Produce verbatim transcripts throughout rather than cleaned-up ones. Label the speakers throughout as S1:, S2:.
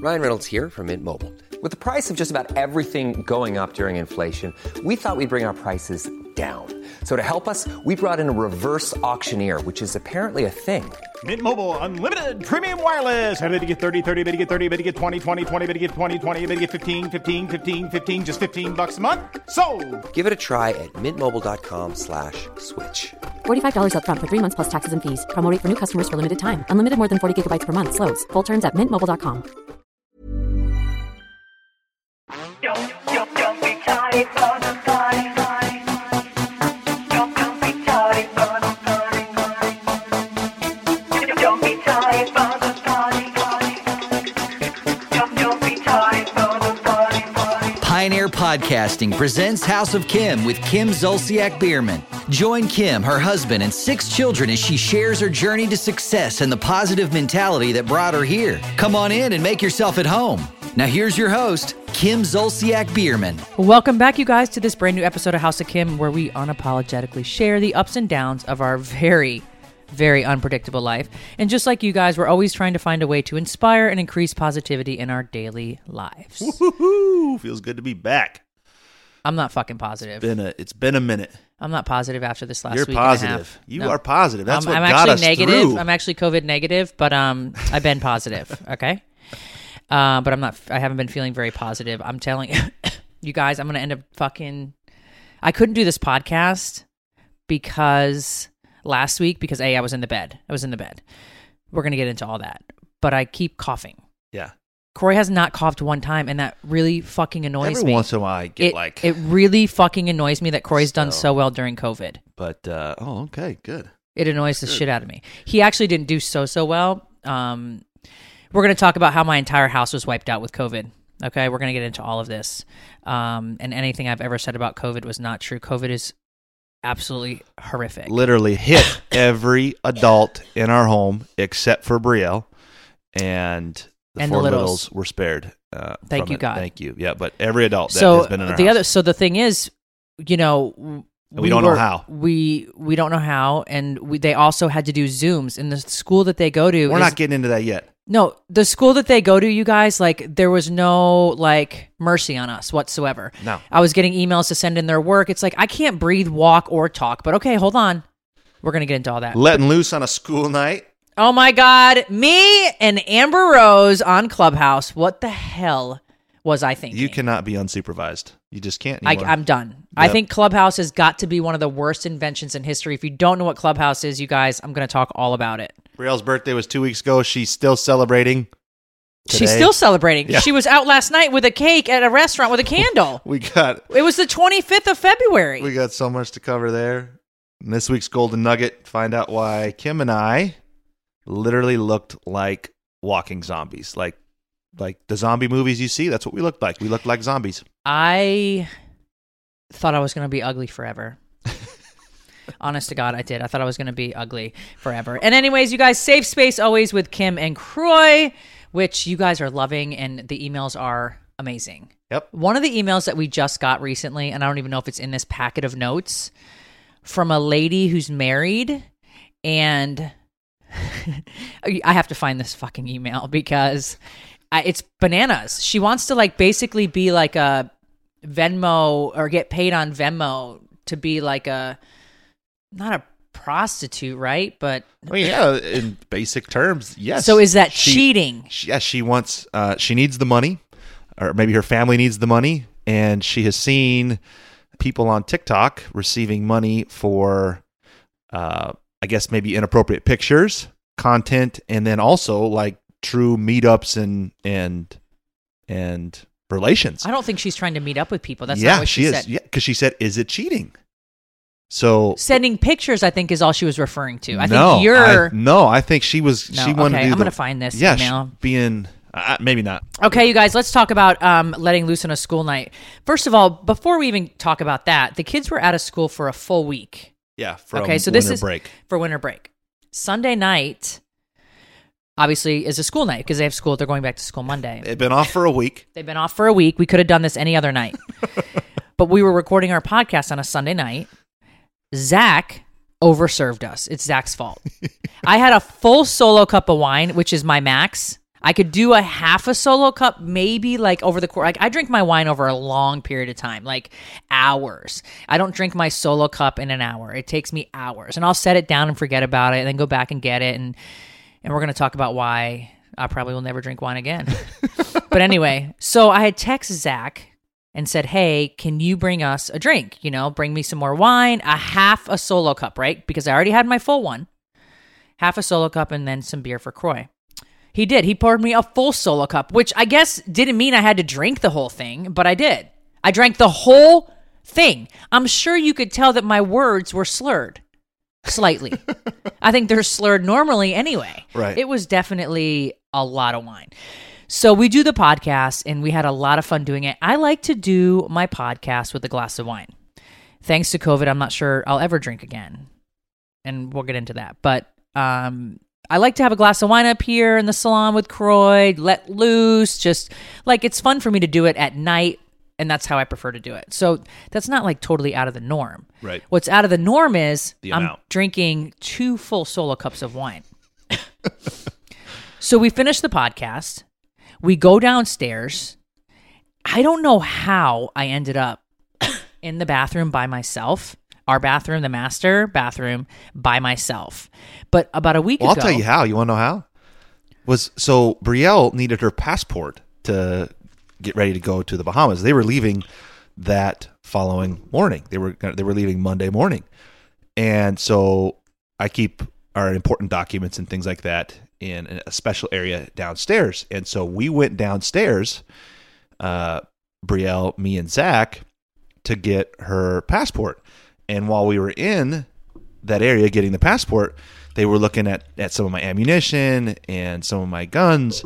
S1: Ryan Reynolds here from Mint Mobile. With the price of just about everything going up during inflation, we thought we'd bring our prices down. So to help us, we brought in a reverse auctioneer, which is apparently a thing.
S2: Mint Mobile Unlimited Premium Wireless. How to get thirty, thirty, how to get thirty, how to get twenty, twenty, twenty, how to get twenty, twenty, how to get fifteen, fifteen, fifteen, fifteen, just fifteen bucks a month? Sold!
S1: Give it a try at mintmobile.com slash switch.
S3: forty-five dollars up front for three months plus taxes and fees. Promo rate for new customers for limited time. Unlimited more than forty gigabytes per month. Slows full terms at mint mobile dot com.
S4: Don't, don't, don't be tired for the party, party. Don't, don't be tired for the party, party. Don't be tired for the party, party. Don't, don't be tired for the party, party.
S5: Pioneer Podcasting presents House of Kim with Kim Zolciak Biermann. Join Kim, her husband, and six children as she shares her journey to success and the positive mentality that brought her here. Come on in and make yourself at home. Now here's your host, Kim Zolciak Biermann.
S6: Welcome back, you guys, to this brand new episode of House of Kim, where we unapologetically share the ups and downs of our very, very unpredictable life. And just like you guys, we're always trying to find a way to inspire and increase positivity in our daily lives.
S2: Woo-hoo-hoo. Feels good to be back.
S6: I'm not fucking positive.
S2: Been a, it's been a minute.
S6: I'm not positive after this last
S2: You're
S6: week
S2: positive.
S6: and a half.
S2: You
S6: No.
S2: are positive. That's
S6: I'm,
S2: what
S6: I'm
S2: got
S6: actually
S2: us
S6: negative.
S2: through.
S6: I'm actually COVID negative, but um, I've been positive. Okay, uh, but I'm not. I haven't been feeling very positive. I'm telling you guys, I'm gonna end up fucking. I couldn't do this podcast because last week because a I was in the bed. I was in the bed. We're gonna get into all that, but I keep coughing.
S2: Yeah.
S6: Corey has not coughed one time, and that really fucking annoys
S2: Every
S6: me.
S2: once in a while I get
S6: it,
S2: like...
S6: It really fucking annoys me that Corey's
S2: So-
S6: done so well during COVID.
S2: But, uh, oh, okay, good.
S6: It annoys the shit out of me. He actually didn't do so, so well. Um, we're going to talk about how my entire house was wiped out with COVID. Okay, we're going to get into all of this. Um, and anything I've ever said about COVID was not true. COVID is absolutely horrific.
S2: Literally hit every adult in our home except for Brielle. And the
S6: And the
S2: four
S6: littles.
S2: littles were spared. Uh,
S6: Thank
S2: from
S6: you,
S2: it.
S6: God.
S2: Thank you. Yeah, but every adult that
S6: so
S2: has been in our
S6: the
S2: house.
S6: other, so the thing is, you know,
S2: we don't know
S6: were-
S2: how.
S6: We we don't know how, and we, they also had to do Zooms in the school that they go to.
S2: We're
S6: is,
S2: not getting into that yet.
S6: No, the school that they go to, you guys, like, there was no, like, mercy on us whatsoever.
S2: No.
S6: I was getting emails to send in their work. It's like, I can't breathe, walk, or talk. But okay, hold on. We're going to get into all that.
S2: Letting loose on a school night.
S6: Oh, my God. Me and Amber Rose on Clubhouse. What the hell was I thinking?
S2: You cannot be unsupervised. You just can't
S6: I,
S2: anymore.
S6: I'm done. I
S2: Yep.
S6: think Clubhouse has got to be one of the worst inventions in history. If you don't know what Clubhouse is, you guys, I'm going to talk all about it.
S2: Brielle's birthday was two weeks ago. She's still celebrating.
S6: She's
S2: today.
S6: still celebrating.
S2: Yeah.
S6: She was out last night with a cake at a restaurant with a candle.
S2: We got
S6: It was the twenty-fifth of February.
S2: we got so much to cover there. And this week's Golden Nugget, find out why Kim and I literally looked like walking zombies. Like like the zombie movies you see, that's what we looked like. We looked like zombies.
S6: I thought I was going to be ugly forever. Honest to God, I did. I thought I was going to be ugly forever. And anyways, you guys, safe space always with Kim and Croy, which you guys are loving, and the emails are amazing.
S2: Yep.
S6: One of the emails that we just got recently, and I don't even know if it's in this packet of notes, from a lady who's married, and I have to find this fucking email because I, it's bananas. She wants to, like, basically be like a Venmo or get paid on Venmo to be like a, not a prostitute, right? But
S2: I mean, yeah, in basic terms, yes.
S6: so is that
S2: She-
S6: cheating?
S2: She, yes, she wants uh, she needs the money, or maybe her family needs the money, and she has seen people on TikTok receiving money for uh, I guess maybe inappropriate pictures, content, and then also like true meetups and and and relations.
S6: I don't think she's trying to meet up with people. That's
S2: yeah,
S6: not what she,
S2: she is.
S6: said.
S2: Yeah, because she said, "Is it cheating?" So
S6: Sending pictures, I think, is all she was referring to. I
S2: no,
S6: think you're.
S2: I, no, I think she was.
S6: No,
S2: she wanted
S6: okay,
S2: to do
S6: I'm
S2: the-
S6: gonna find this
S2: yeah, she-
S6: email.
S2: being uh, maybe not.
S6: Okay, you guys, let's talk about um, letting loose on a school night. First of all, before we even talk about that, the kids were out of school for a full week.
S2: Yeah, for
S6: Okay,
S2: a
S6: so this
S2: winter
S6: is
S2: break.
S6: for winter break. Sunday night, obviously, is a school night because they have school. They're going back to school Monday.
S2: They've been off for a week.
S6: They've been off for a week. We could have done this any other night. But we were recording our podcast on a Sunday night. Zach overserved us. It's Zach's fault. I had a full solo cup of wine, which is my max. I could do a half a solo cup, maybe like over the course. Like I drink my wine over a long period of time, like hours. I don't drink my solo cup in an hour. It takes me hours, and I'll set it down and forget about it, and then go back and get it. And and we're gonna talk about why I probably will never drink wine again. But anyway, so I had texted Zach and said, "Hey, can you bring us a drink? You know, bring me some more wine, a half a solo cup, right? Because I already had my full one, half a solo cup, and then some beer for Croy." He did. He poured me a full solo cup, which I guess didn't mean I had to drink the whole thing, but I did. I drank the whole thing. I'm sure you could tell that my words were slurred slightly. I think they're slurred normally anyway.
S2: Right.
S6: It was definitely a lot of wine. So we do the podcast, and we had a lot of fun doing it. I like to do my podcast with a glass of wine. Thanks to COVID, I'm not sure I'll ever drink again, and we'll get into that. But um, I like to have a glass of wine up here in the salon with Croy, let loose, just like it's fun for me to do it at night, and that's how I prefer to do it. So that's not like totally out of the norm.
S2: Right.
S6: What's out of the norm is
S2: The
S6: I'm
S2: amount.
S6: drinking two full solo cups of wine. So we finish the podcast. We go downstairs. I don't know how I ended up in the bathroom by myself. Our bathroom, the master bathroom, by myself. But about a week
S2: Well, I'll
S6: ago,
S2: tell you how. You want to know how? Was so Brielle needed her passport to get ready to go to the Bahamas. They were leaving that following morning. They were they were leaving Monday morning, and so I keep our important documents and things like that in a special area downstairs. And so we went downstairs, uh, Brielle, me, and Zach, to get her passport. And while we were in that area getting the passport, they were looking at, at some of my ammunition and some of my guns.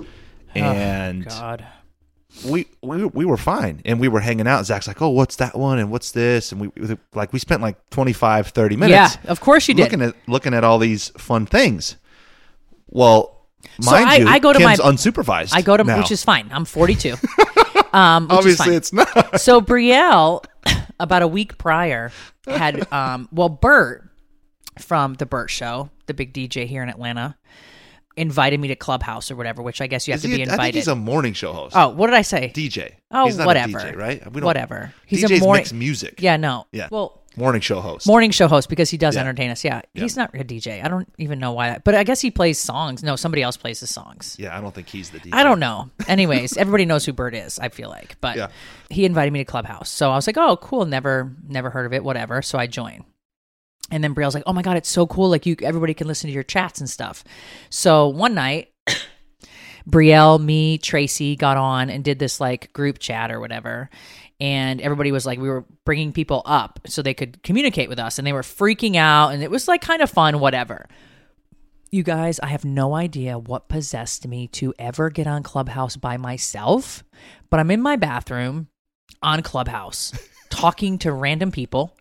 S2: And
S6: oh, God.
S2: we, we we were fine. And we were hanging out. Zach's like, "Oh, what's that one? And what's this?" And we like we spent like twenty-five, thirty minutes.
S6: Yeah, of course you did.
S2: Looking at looking at all these fun things. Well,
S6: So
S2: mind
S6: I-
S2: you,
S6: I go to
S2: Kim's
S6: my-
S2: unsupervised.
S6: I go to,
S2: now.
S6: which is fine. I'm forty-two. Um, which is
S2: Obviously
S6: fine.
S2: it's not.
S6: So Brielle, about a week prior, had um, well, Bert from the Bert Show, the big D J here in Atlanta, invited me to Clubhouse or whatever. Which I guess you have
S2: Is
S6: to
S2: he
S6: be
S2: a-
S6: invited.
S2: I think he's a morning show host.
S6: oh, what did I say?
S2: D J.
S6: Oh,
S2: he's not
S6: whatever.
S2: A D J, right? We don't-
S6: Whatever. He's
S2: D Js
S6: a morning
S2: mix music.
S6: Yeah, no.
S2: Yeah.
S6: Well,
S2: Morning show host.
S6: morning show host because he does
S2: Yeah.
S6: entertain us. Yeah.
S2: Yeah.
S6: He's not a D J. I don't even know why that. But I guess he plays songs. No, somebody else plays the songs.
S2: Yeah, I don't think he's the D J.
S6: I don't know. Anyways, everybody knows who Bert is, I feel like. But
S2: Yeah.
S6: he invited me to Clubhouse. So I was like, oh, cool. Never never heard of it. Whatever. So I joined. And then Brielle's like, oh my God, it's so cool. Like you everybody can listen to your chats and stuff. So one night, Brielle, me, Tracy got on and did this like group chat or whatever. And everybody was like, we were bringing people up so they could communicate with us. And they were freaking out. And it was like kind of fun, whatever. You guys, I have no idea what possessed me to ever get on Clubhouse by myself. But I'm in my bathroom on Clubhouse talking to random people.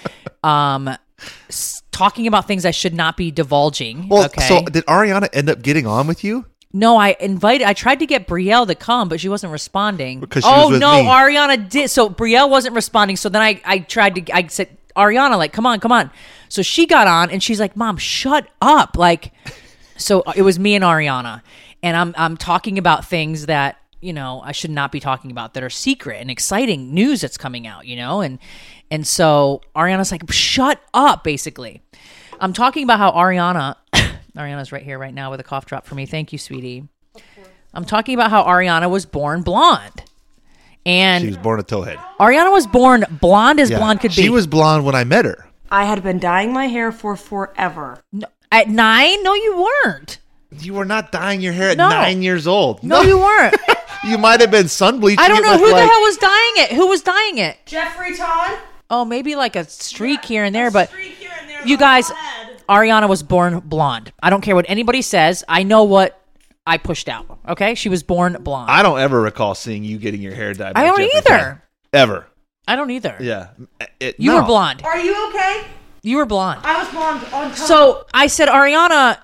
S6: Um, s- talking about things I should not be divulging.
S2: Well,
S6: okay.
S2: so did Ariana end up getting on with you?
S6: No, I invited. I tried to get Brielle to come, but she wasn't responding.
S2: Because she
S6: oh
S2: was with
S6: no,
S2: me.
S6: Ariana did. So Brielle wasn't responding. So then I, I tried to. I said, Ariana, like, come on, come on. So she got on, and she's like, Mom, shut up. Like, so it was me and Ariana, and I'm I'm talking about things that you know I should not be talking about that are secret and exciting news that's coming out. You know, and and so Ariana's like, shut up. Basically, I'm talking about how Ariana. Ariana's right here right now with a cough drop for me. Thank you, sweetie. I'm talking about how Ariana was born blonde. And
S2: She was born a towhead.
S6: Ariana was born blonde as
S2: Yeah.
S6: blonde could be.
S2: She was blonde when I met her.
S7: I had been dyeing my hair for forever.
S6: No, at nine? No, you weren't.
S2: You were not dyeing your hair at
S6: No.
S2: nine years old.
S6: No, you weren't.
S2: You might have been sun bleaching.
S6: I don't
S2: it
S6: know
S2: with,
S6: who the
S2: like-
S6: hell was dyeing it. Who was dyeing it?
S7: Jeffrey Todd?
S6: Oh, maybe like a streak here and there, but you guys, Ariana was born blonde. I don't care what anybody says. I know what I pushed out. Okay, she was born blonde.
S2: I don't ever recall seeing you getting your hair dyed. by
S6: I don't
S2: Jeffrey
S6: either.
S2: Todd. Ever.
S6: I don't either.
S2: Yeah. It-
S6: You
S2: no.
S6: were blonde.
S7: Are you okay?
S6: You were blonde.
S7: I was blonde on top.
S6: So I said, Ariana,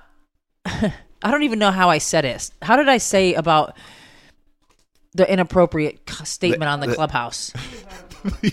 S6: I don't even know how I said it. How did I say about the inappropriate c- statement
S2: The-
S6: on the,
S2: the-
S6: Clubhouse?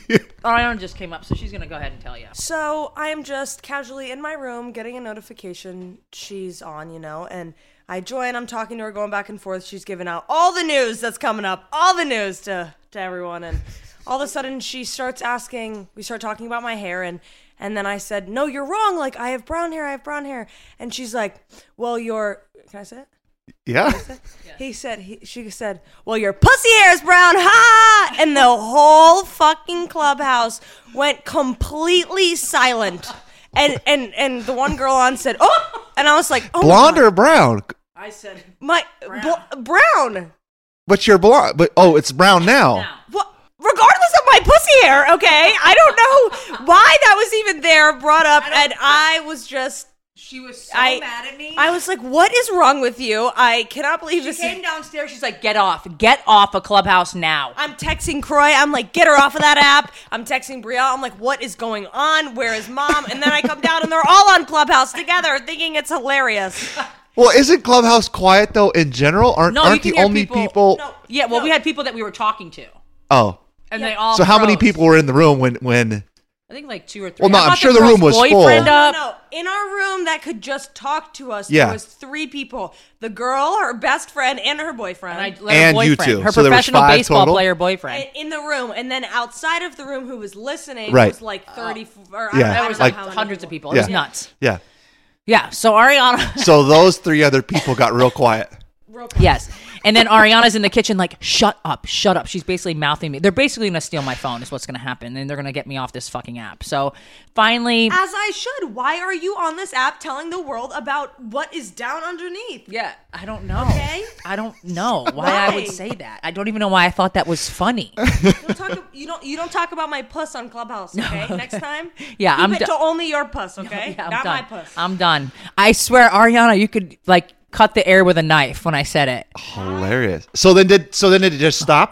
S6: Ariana just came up, so she's gonna go ahead and tell you.
S7: So I am just casually in my room getting a notification she's on, you know, and I join, I'm talking to her, going back and forth. She's giving out all the news that's coming up, all the news to, to everyone. And all of a sudden she starts asking, we start talking about my hair, and and then I said, no, you're wrong. Like, I have brown hair, I have brown hair. And she's like, well, your, can I say it?
S2: Yeah.
S7: He said, he, she said, well, your pussy hair is brown, ha! And the whole fucking clubhouse went completely silent. And and and the one girl on said, oh! And I was like, oh,
S2: Blonde
S7: my God.
S2: or brown?
S6: I said,
S7: My,
S6: Brown.
S7: bl- brown.
S2: But you're blonde. But oh, it's brown now.
S6: now.
S7: Well, regardless of my pussy hair, okay? I don't know why that was even there, brought up,
S6: I don't-
S7: and I was just,
S6: She was so
S7: I-
S6: mad at me.
S7: I was like, what is wrong with you? I cannot believe
S6: she
S7: this.
S6: came
S7: Is-
S6: downstairs. She's like, get off. Get off a Clubhouse now.
S7: I'm texting Croy. I'm like, get her off of that app. I'm texting Brielle. I'm like, what is going on? Where is mom? And then I come down and they're all on Clubhouse together thinking it's hilarious.
S2: Well, isn't Clubhouse quiet though in general? Aren't
S6: No, you
S2: aren't
S6: can
S2: the
S6: hear
S2: only
S6: people-
S2: people?
S7: No.
S6: Yeah, well,
S7: No.
S6: we had people that we were talking to,
S2: Oh,
S6: and they all.
S2: so how many
S6: froze.
S2: people were in the room when when?
S6: I think like two or three.
S2: Well, no,
S6: I
S2: I'm
S6: brought
S2: sure the
S6: girl's
S2: room was full.
S6: boyfriend
S7: No,
S6: Up.
S7: no, in our room that could just talk to us,
S2: Yeah.
S7: there was three people. The girl, her best friend, and her boyfriend.
S6: And I let her
S2: And you
S6: boyfriend,
S2: two.
S6: her
S2: So there was
S6: professional
S2: five
S6: baseball
S2: total?
S6: player boyfriend.
S7: in in the room, and then outside of the room, who was listening
S2: Right.
S7: was like thirty. Or,
S2: Yeah.
S7: I don't, I
S6: There
S7: don't
S6: was
S7: know
S6: like
S7: how many
S6: hundreds of people. It
S2: Yeah.
S6: was nuts.
S2: Yeah.
S6: Yeah. So Ariana.
S2: So those three other people got real quiet.
S6: Yes. And then Ariana's in the kitchen like, shut up, shut up. She's basically mouthing me. They're basically going to steal my phone is what's going to happen. And they're going to get me off this fucking app. So finally.
S7: As I should. Why are you on this app telling the world about what is down underneath?
S6: Yeah, I don't know.
S7: Okay.
S6: I don't know why I would
S7: Why?
S6: say that. I don't even know why I thought that was funny.
S7: Don't talk, you don't you don't talk about my puss on Clubhouse, okay? Next time,
S6: Yeah,
S7: keep
S6: I'm
S7: it
S6: do-
S7: to only your puss, okay?
S6: Yeah, I'm
S7: Not
S6: done.
S7: my puss.
S6: I'm done. I swear, Ariana, you could like cut the air with a knife when I said it.
S2: Hilarious. So then did so then did it just stop?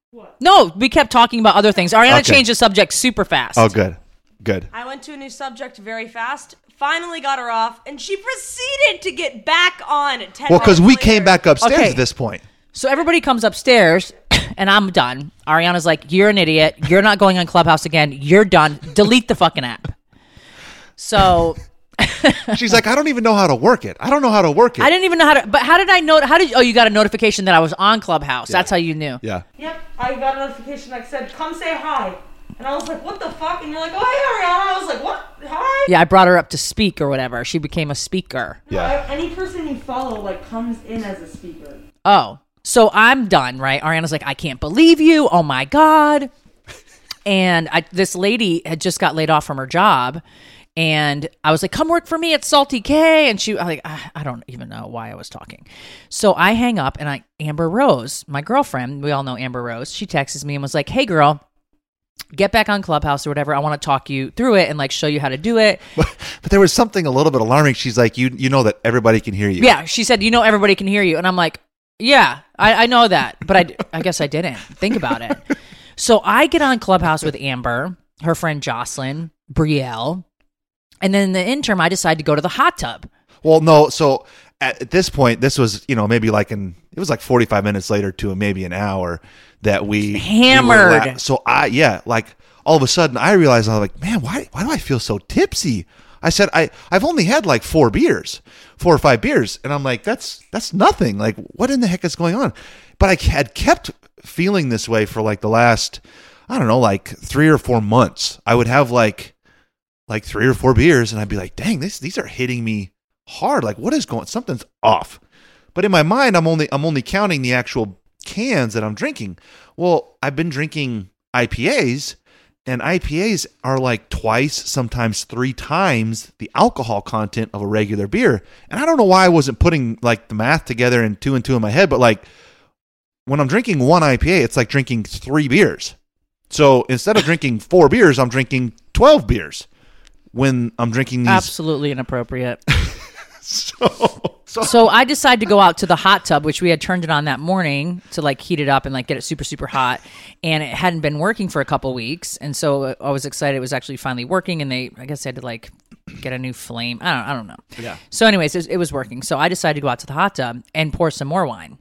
S6: No, we kept talking about other things. Ariana
S2: Okay.
S6: changed the subject super fast.
S2: Oh, good, good.
S7: I went to a new subject very fast. Finally got her off, and she proceeded to get back on. At ten
S2: Well, because we
S7: minutes
S2: came
S7: later.
S2: back upstairs
S6: Okay.
S2: at this point.
S6: So everybody comes upstairs, and I'm done. Ariana's like, "You're an idiot. You're not going on Clubhouse again. You're done. Delete the fucking app." So
S2: She's like, I don't even know how to work it. I don't know how to work it.
S6: I didn't even know how to. But how did I know? How did? Oh, you got a notification that I was on Clubhouse. That's how you knew.
S2: Yeah.
S7: Yep, I got a notification that said, "Come say hi," and I was like, "What the fuck?" And you're like, "Oh, hey, Ariana." I was like, "What? Hi."
S6: Yeah, I brought her up to speak or whatever. She became a speaker.
S2: Yeah.
S7: Any person you follow like comes in as a speaker.
S6: Oh, so I'm done, right? Ariana's like, I can't believe you. Oh my God. And I, this lady had just got laid off from her job. And I was like, come work for me at Salty K. And she I was like, I, I don't even know why I was talking. So I hang up and I, Amber Rose, my girlfriend, we all know Amber Rose. She texts me and was like, hey girl, get back on Clubhouse or whatever. I want to talk you through it and like show you how to do it.
S2: But, but there was something a little bit alarming. She's like, you you know that everybody can hear you.
S6: Yeah, she said, you know, everybody can hear you. And I'm like, yeah, I, I know that. But I, I guess I didn't think about it. So I get on Clubhouse with Amber, her friend Jocelyn, Brielle. And then in the interim, I decide to go to the hot tub.
S2: Well, no. So at, at this point, this was, you know, maybe like in, it was like forty-five minutes later to maybe an hour that we
S6: Hammered.
S2: we were la- so I, yeah, like all of a sudden I realized, I was like, man, why, why do I feel so tipsy? I said, I, I've only had like four beers, four or five beers. And I'm like, that's, that's nothing. Like, what in the heck is going on? But I had kept feeling this way for like the last, I don't know, like three or four months. I would have like, like three or four beers and I'd be like, dang, this, these are hitting me hard. Like, what is going, something's off. But in my mind, I'm only, I'm only counting the actual cans that I'm drinking. Well, I've been drinking I P As, and I P As are like twice, sometimes three times the alcohol content of a regular beer. And I don't know why I wasn't putting like the math together and two and two in my head, but like when I'm drinking one I P A, it's like drinking three beers. So instead of drinking four beers, I'm drinking twelve beers when I'm drinking these.
S6: Absolutely inappropriate.
S2: So, so
S6: So I decided to go out to the hot tub, which we had turned it on that morning to like heat it up and like get it super, super hot. And it hadn't been working for a couple weeks. And so I was excited it was actually finally working. And they, I guess they had to like get a new flame. I don't, I don't know.
S2: Yeah.
S6: So anyways, it was, it was working. So I decided to go out to the hot tub and pour some more wine.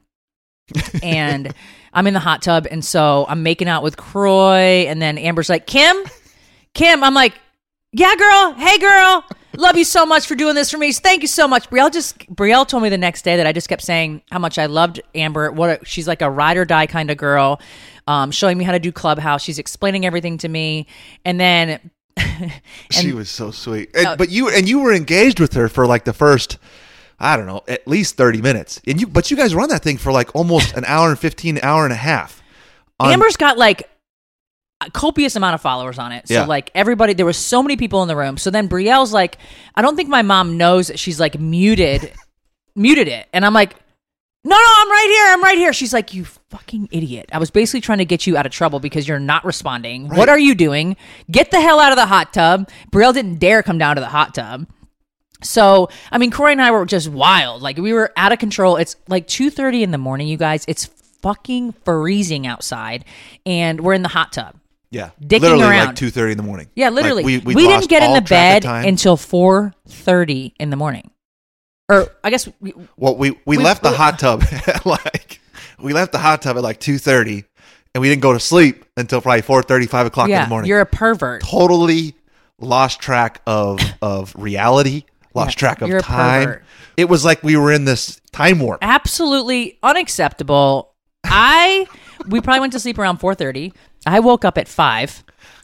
S6: And I'm in the hot tub. And so I'm making out with Croy. And then Amber's like, Kim, Kim, I'm like, yeah, girl. Hey, girl. Love you so much for doing this for me. Thank you so much. Brielle just Brielle told me the next day that I just kept saying how much I loved Amber. What a, she's like a ride or die kind of girl, um, showing me how to do Clubhouse. She's explaining everything to me, and then and,
S2: she was so sweet. And, uh, but you and you were engaged with her for like the first, I don't know, at least thirty minutes. And you, but you guys run that thing for like almost an hour and fifteen, hour and a half. On,
S6: Amber's got like a copious amount of followers on it. So
S2: Yeah.
S6: like everybody, there was so many people in the room. So then Brielle's like, I don't think my mom knows that she's like muted, muted it. And I'm like, no, no, I'm right here. I'm right here. She's like, you fucking idiot. I was basically trying to get you out of trouble because you're not responding.
S2: Right.
S6: What are you doing? Get the hell out of the hot tub. Brielle didn't dare come down to the hot tub. So, I mean, Corey and I were just wild. Like we were out of control. It's like two thirty in the morning, you guys. It's fucking freezing outside and we're in the hot tub.
S2: Yeah,
S6: dicking
S2: literally
S6: around.
S2: like two thirty in the morning.
S6: Yeah, literally.
S2: Like,
S6: we
S2: we
S6: we
S2: lost
S6: didn't get in
S2: all
S6: the
S2: track of
S6: bed
S2: time.
S6: until four thirty in the morning. Or I guess we,
S2: Well, we, we,
S6: We-
S2: left the
S6: we-
S2: hot tub at like we left the hot tub at like two thirty, and we didn't go to sleep until probably four thirty, five o'clock in
S6: yeah,
S2: the morning.
S6: you're a pervert.
S2: Totally lost track of of reality, lost
S6: Yeah,
S2: track of
S6: you're a
S2: time.
S6: pervert.
S2: It was like we were in this time warp.
S6: Absolutely unacceptable. I we probably went to sleep around four thirty. I woke up at five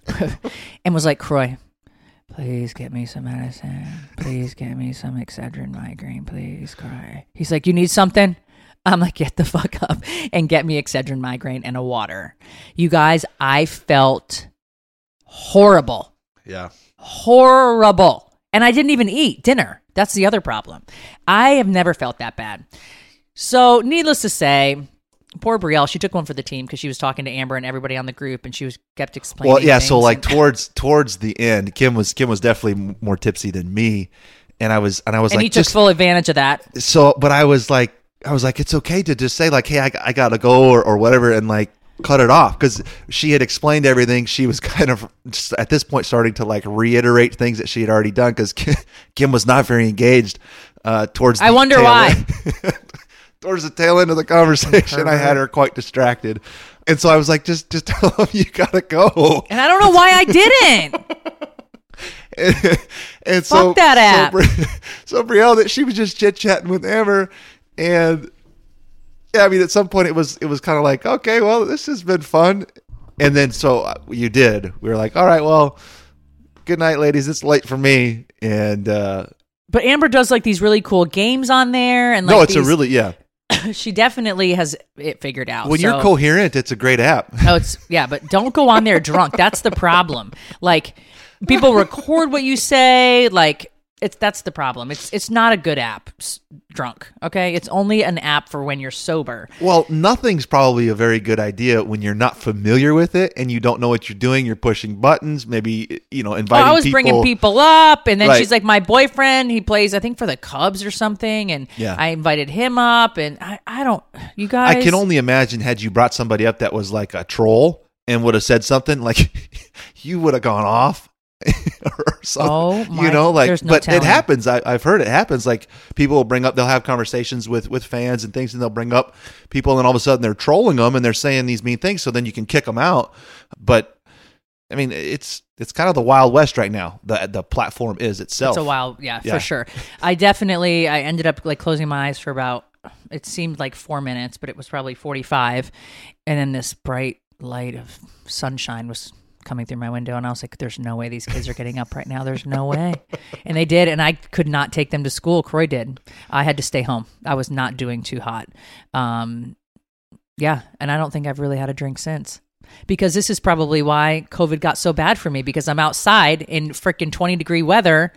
S6: and was like, Croy, please get me some medicine. Please get me some Excedrin migraine. Please, Croy. He's like, you need something? I'm like, get the fuck up and get me Excedrin migraine and a water. You guys, I felt horrible.
S2: Yeah.
S6: Horrible. And I didn't even eat dinner. That's the other problem. I have never felt that bad. So, needless to say, poor Brielle, she took one for the team because she was talking to Amber and everybody on the group, and she was kept explaining.
S2: Well, yeah. So
S6: things
S2: like
S6: and,
S2: towards towards the end, Kim was Kim was definitely m- more tipsy than me, and I was and I was
S6: and
S2: like
S6: he took
S2: just
S6: full advantage of that.
S2: so. But I was like I was like it's okay to just say like, hey, I, I gotta go or, or whatever, and like cut it off because she had explained everything. She was kind of just at this point starting to like reiterate things that she had already done because Kim, Kim was not very engaged uh, towards. The
S6: I wonder
S2: tail
S6: why.
S2: end. Towards the tail end of the conversation, I had her quite distracted, and so I was like, "Just, just tell him you gotta go."
S6: And I don't know why I didn't.
S2: and, and so,
S6: Fuck that app.
S2: So, Bri- so Brielle, that she was just chit chatting with Amber, and yeah, I mean, at some point it was it was kind of like, okay, well, this has been fun, and then so uh, you did. We were like, all right, well, good night, ladies. It's late for me, and uh,
S6: But Amber does like these really cool games on there, and like
S2: no, it's
S6: these,
S2: a really yeah.
S6: she definitely has it figured out.
S2: When
S6: so.
S2: you're coherent, it's a great app.
S6: Oh, it's yeah, but don't go on there drunk. That's the problem. Like people record what you say. Like it's that's the problem. It's it's not a good app. s- Drunk, okay? It's only an app for when you're sober.
S2: Well, nothing's probably a very good idea when you're not familiar with it and you don't know what you're doing. You're pushing buttons, maybe you know,
S6: Oh,
S2: inviting.
S6: I was
S2: people.
S6: bringing people up, and then
S2: Right.
S6: she's like, "My boyfriend, he plays, I think, for the Cubs or something," and
S2: Yeah.
S6: I invited him up, and I, I don't, you guys.
S2: I can only imagine had you brought somebody up that was like a troll and would have said something like you would have gone off or something.
S6: Oh, my-
S2: you know, like,
S6: there's no
S2: but
S6: telling.
S2: it happens. I, I've heard it happens. Like people will bring up, they'll have conversations with, with fans and things, and they'll bring up people, and then all of a sudden they're trolling them and they're saying these mean things. So then you can kick them out. But I mean, it's it's kind of the Wild West right now. The the platform is itself.
S6: It's a while, yeah,
S2: Yeah.
S6: for sure. I definitely, I ended up like closing my eyes for about, it seemed like four minutes, but it was probably forty-five. And then this bright light of sunshine was coming through my window, and I was like, there's no way these kids are getting up right now. There's no way. And they did, and I could not take them to school. Croy did. I had to stay home. I was not doing too hot. Um, yeah, and I don't think I've really had a drink since. Because this is probably why COVID got so bad for me, because I'm outside in freaking twenty degree weather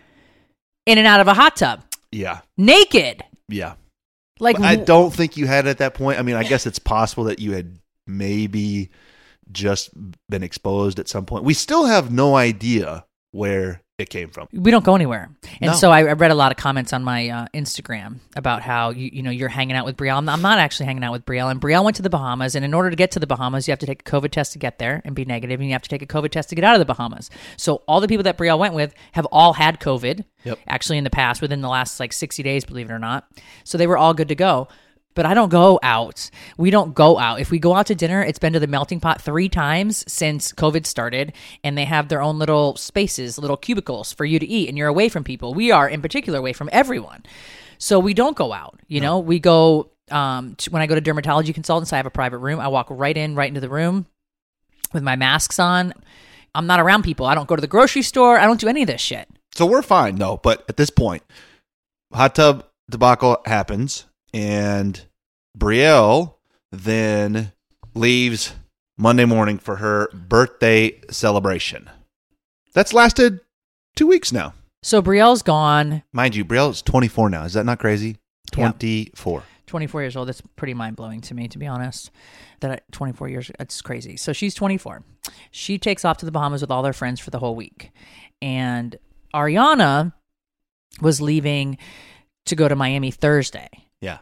S6: in and out of a hot tub,
S2: Yeah.
S6: naked.
S2: Yeah.
S6: Like,
S2: But I
S6: w-
S2: don't think you had it at that point. I mean, I guess it's possible that you had maybe just been exposed at some point. We still have no idea where it came from.
S6: we don't go anywhere. And
S2: No.
S6: so I, I read a lot of comments on my uh, Instagram about how, you, you know, you're hanging out with Brielle. I'm, I'm not actually hanging out with Brielle. And Brielle went to the Bahamas. And in order to get to the Bahamas, you have to take a COVID test to get there and be negative, and you have to take a COVID test to get out of the Bahamas. So all the people that Brielle went with have all had COVID,
S2: Yep.
S6: actually in the past, within the last like sixty days, believe it or not. So they were all good to go. but I don't go out. We don't go out. If we go out to dinner, it's been to the Melting Pot three times since COVID started, and they have their own little spaces, little cubicles for you to eat, and you're away from people. We are, in particular, away from everyone. So we don't go out. You no. know, we go, um, to, when I go to dermatology consultants, I have a private room. I walk right in, right into the room with my masks on. I'm not around people. I don't go to the grocery store. I don't do any of this shit.
S2: So we're fine, though. But at this point, hot tub debacle happens, and Brielle then leaves Monday morning for her birthday celebration. That's lasted two weeks now.
S6: So Brielle's gone.
S2: Mind you, Brielle is twenty-four now. Is that not crazy? twenty-four.
S6: Yeah. twenty-four years old. That's pretty mind-blowing to me, to be honest. That at twenty-four years, that's crazy. So she's twenty-four. She takes off to the Bahamas with all their friends for the whole week. And Ariana was leaving to go to Miami Thursday.
S2: Yeah.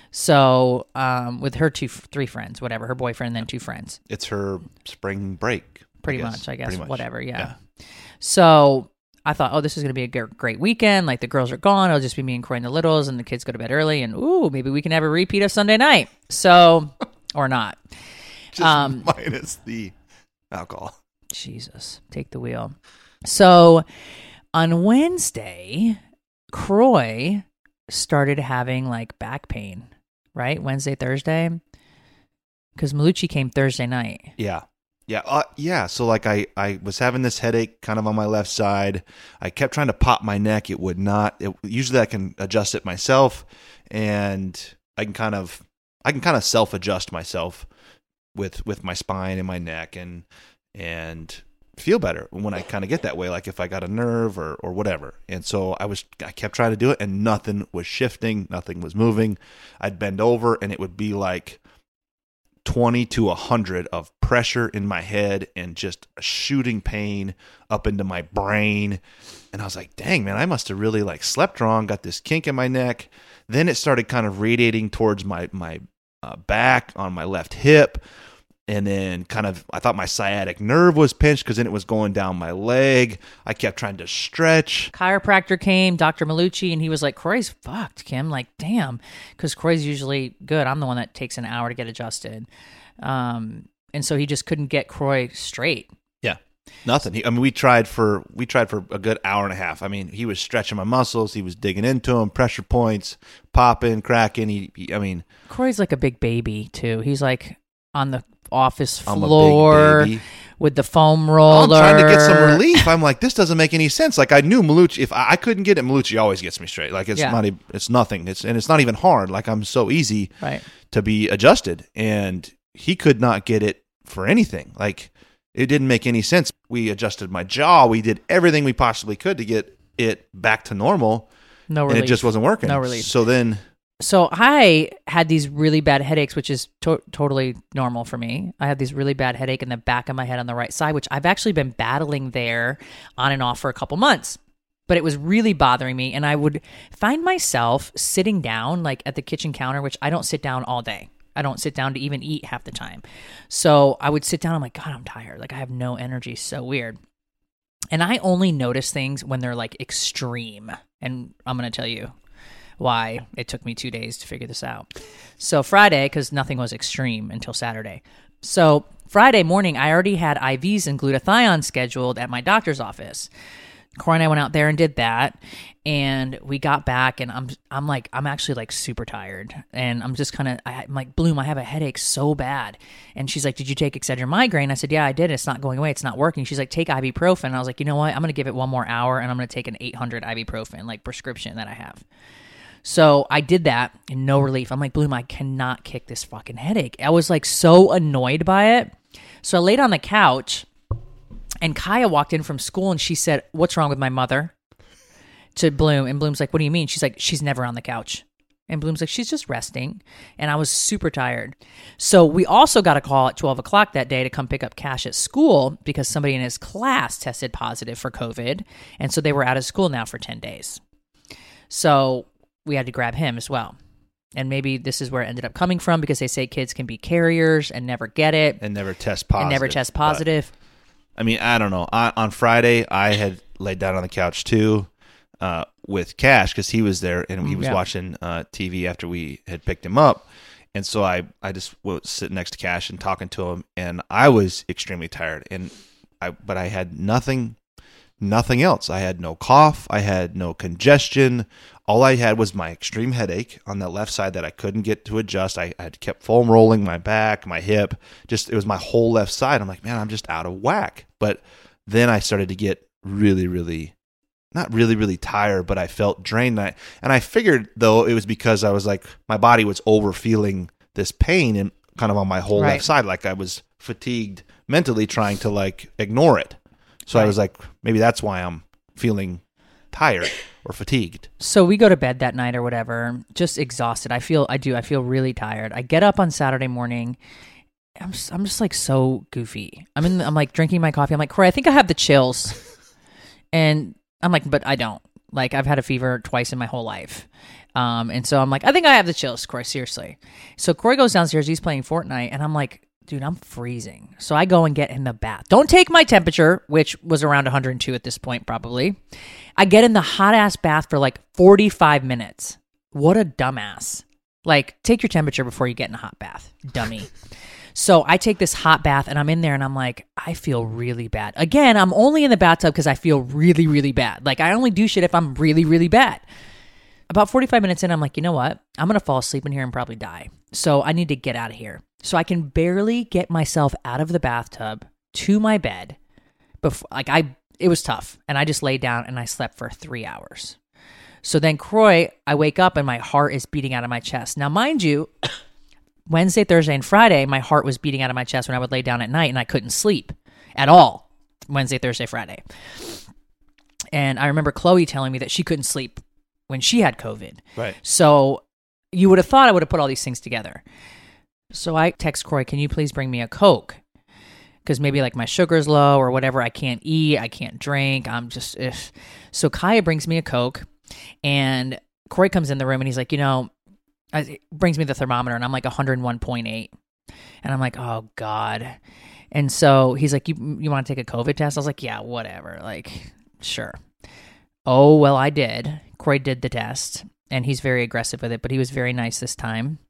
S6: So um, with her two, three friends, whatever, her boyfriend and then two friends.
S2: It's her spring break.
S6: Pretty
S2: I guess.
S6: much, I guess.
S2: Pretty much.
S6: Whatever, yeah.
S2: yeah.
S6: So I thought, oh, this is going to be a g- great weekend. Like, the girls are gone. It'll just be me and Croy and the littles, and the kids go to bed early. And, ooh, maybe we can have a repeat of Sunday night. So, or not.
S2: Just
S6: um,
S2: minus the alcohol.
S6: Jesus, take the wheel. So on Wednesday, Croy started having, like, back pain, right? Wednesday, Thursday? Because Malucci came Thursday night.
S2: Yeah. Yeah, uh, yeah. So like I, I was having this headache kind of on my left side. I kept trying to pop my neck. It would not. It, usually I can adjust it myself, and I can kind of I can kind of self adjust myself with with my spine and my neck, and and feel better when I kind of get that way. Like if I got a nerve or or whatever. And so I was I kept trying to do it, and nothing was shifting. Nothing was moving. I'd bend over, and it would be like twenty to a hundred of pressure in my head and just a shooting pain up into my brain. And I was like, dang, man, I must have really like slept wrong, got this kink in my neck. Then it started kind of radiating towards my, my uh, back on my left hip. And then kind of, I thought my sciatic nerve was pinched because then it was going down my leg. I kept trying to stretch.
S6: Chiropractor came, Doctor Malucci, and he was like, Croy's fucked, Kim. Like, damn. Because Croy's usually good. I'm the one that takes an hour to get adjusted. Um, and so he just couldn't get Croy straight.
S2: Yeah. Nothing. He, I mean, we tried for we tried for a good hour and a half. I mean, he was stretching my muscles. He was digging into them, pressure points, popping, cracking. He, he I mean.
S6: Croy's like a big baby, too. He's like on the office
S2: I'm
S6: floor
S2: a big baby.
S6: With the foam roller.
S2: I'm trying to get some relief. I'm like, this doesn't make any sense. Like I knew Malucci, if I, I couldn't get it, Malucci always gets me straight. Like it's
S6: yeah.
S2: not, even, it's nothing. It's and it's not even hard. Like I'm so easy
S6: right.
S2: to be adjusted, and he could not get it for anything. Like it didn't make any sense. We adjusted my jaw. We did everything we possibly could to get it back to normal.
S6: No
S2: relief. And it just wasn't working.
S6: No relief.
S2: So then.
S6: So I had these really bad headaches, which is to- totally normal for me. I had these really bad headache in the back of my head on the right side, which I've actually been battling there on and off for a couple months. But it was really bothering me, and I would find myself sitting down, like at the kitchen counter, which I don't sit down all day. I don't sit down to even eat half the time. So I would sit down. I'm like, God, I'm tired. Like I have no energy. So weird. And I only notice things when they're like extreme. And I'm going to tell you why it took me two days to figure this out. So Friday, because nothing was extreme until Saturday. So Friday morning, I already had I Vs and glutathione scheduled at my doctor's office. Croy and I went out there and did that, and we got back, and I'm I'm like I'm actually like super tired, and I'm just kind of I'm like, Bloom, I have a headache so bad, and she's like, did you take Excedrin migraine? I said, yeah, I did. It's not going away. It's not working. She's like, take ibuprofen. And I was like, you know what? I'm gonna give it one more hour, and I'm gonna take an eight hundred ibuprofen like prescription that I have. So I did that, and no relief. I'm like, Bloom, I cannot kick this fucking headache. I was like so annoyed by it. So I laid on the couch. And Kaya walked in from school, and she said, what's wrong with my mother? To Bloom. And Bloom's like, what do you mean? She's like, she's never on the couch. And Bloom's like, she's just resting. And I was super tired. So we also got a call at twelve o'clock that day to come pick up Cash at school because somebody in his class tested positive for COVID. And so they were out of school now for ten days. So we had to grab him as well. And maybe this is where it ended up coming from because they say kids can be carriers and never get it.
S2: And never test positive.
S6: And never test positive.
S2: But, I mean, I don't know. I, on Friday, I had laid down on the couch too. uh, with Cash because he was there and he was
S6: Yeah.
S2: watching uh, T V after we had picked him up. And so I, I just was sitting next to Cash and talking to him, and I was extremely tired. And I, but I had nothing, nothing else. I had no cough. I had no congestion. All I had was my extreme headache on that left side that I couldn't get to adjust. I, I had kept foam rolling my back, my hip. Just it was my whole left side. I'm like, man, I'm just out of whack. But then I started to get really, really, not really, really tired, but I felt drained. And I, and I figured, though, it was because I was like, my body was over feeling this pain and kind of on my whole
S6: Right.
S2: left side. Like I was fatigued mentally trying to like ignore it. So I
S6: Right.
S2: was like, maybe that's why I'm feeling tired or fatigued.
S6: So we go to bed that night or whatever, just exhausted. I feel, I do, I feel really tired. I get up on Saturday morning. I'm just, I'm just like so goofy. I'm in, I'm like drinking my coffee. I'm like, Corey, I think I have the chills. And I'm like, but I don't. Like I've had a fever twice in my whole life. Um, and so I'm like, I think I have the chills, Corey, seriously. So Corey goes downstairs, he's playing Fortnite, and I'm like, dude, I'm freezing. So I go and get in the bath. Don't take my temperature, which was around one hundred two at this point, probably. I get in the hot ass bath for like forty-five minutes. What a dumbass. Like, take your temperature before you get in a hot bath, dummy. So I take this hot bath and I'm in there and I'm like, I feel really bad. Again, I'm only in the bathtub because I feel really, really bad. Like, I only do shit if I'm really, really bad. About forty-five minutes in, I'm like, you know what? I'm going to fall asleep in here and probably die. So I need to get out of here. So I can barely get myself out of the bathtub to my bed. Before, like I, it was tough. And I just laid down and I slept for three hours. So then Croy, I wake up and my heart is beating out of my chest. Now, mind you, Wednesday, Thursday, and Friday, my heart was beating out of my chest when I would lay down at night and I couldn't sleep at all. Wednesday, Thursday, Friday. And I remember Chloe telling me that she couldn't sleep when she had COVID.
S2: Right.
S6: So you would have thought I would have put all these things together. So I text Corey, can you please bring me a Coke? Because maybe like my sugar's low or whatever. I can't eat. I can't drink. I'm just, ugh. So Kaya brings me a Coke and Corey comes in the room and he's like, you know, I, brings me the thermometer and I'm like one hundred one point eight. And I'm like, oh God. And so he's like, you, you want to take a COVID test? I was like, yeah, whatever. Like, sure. Oh, well, I did. Corey did the test and he's very aggressive with it, but he was very nice this time.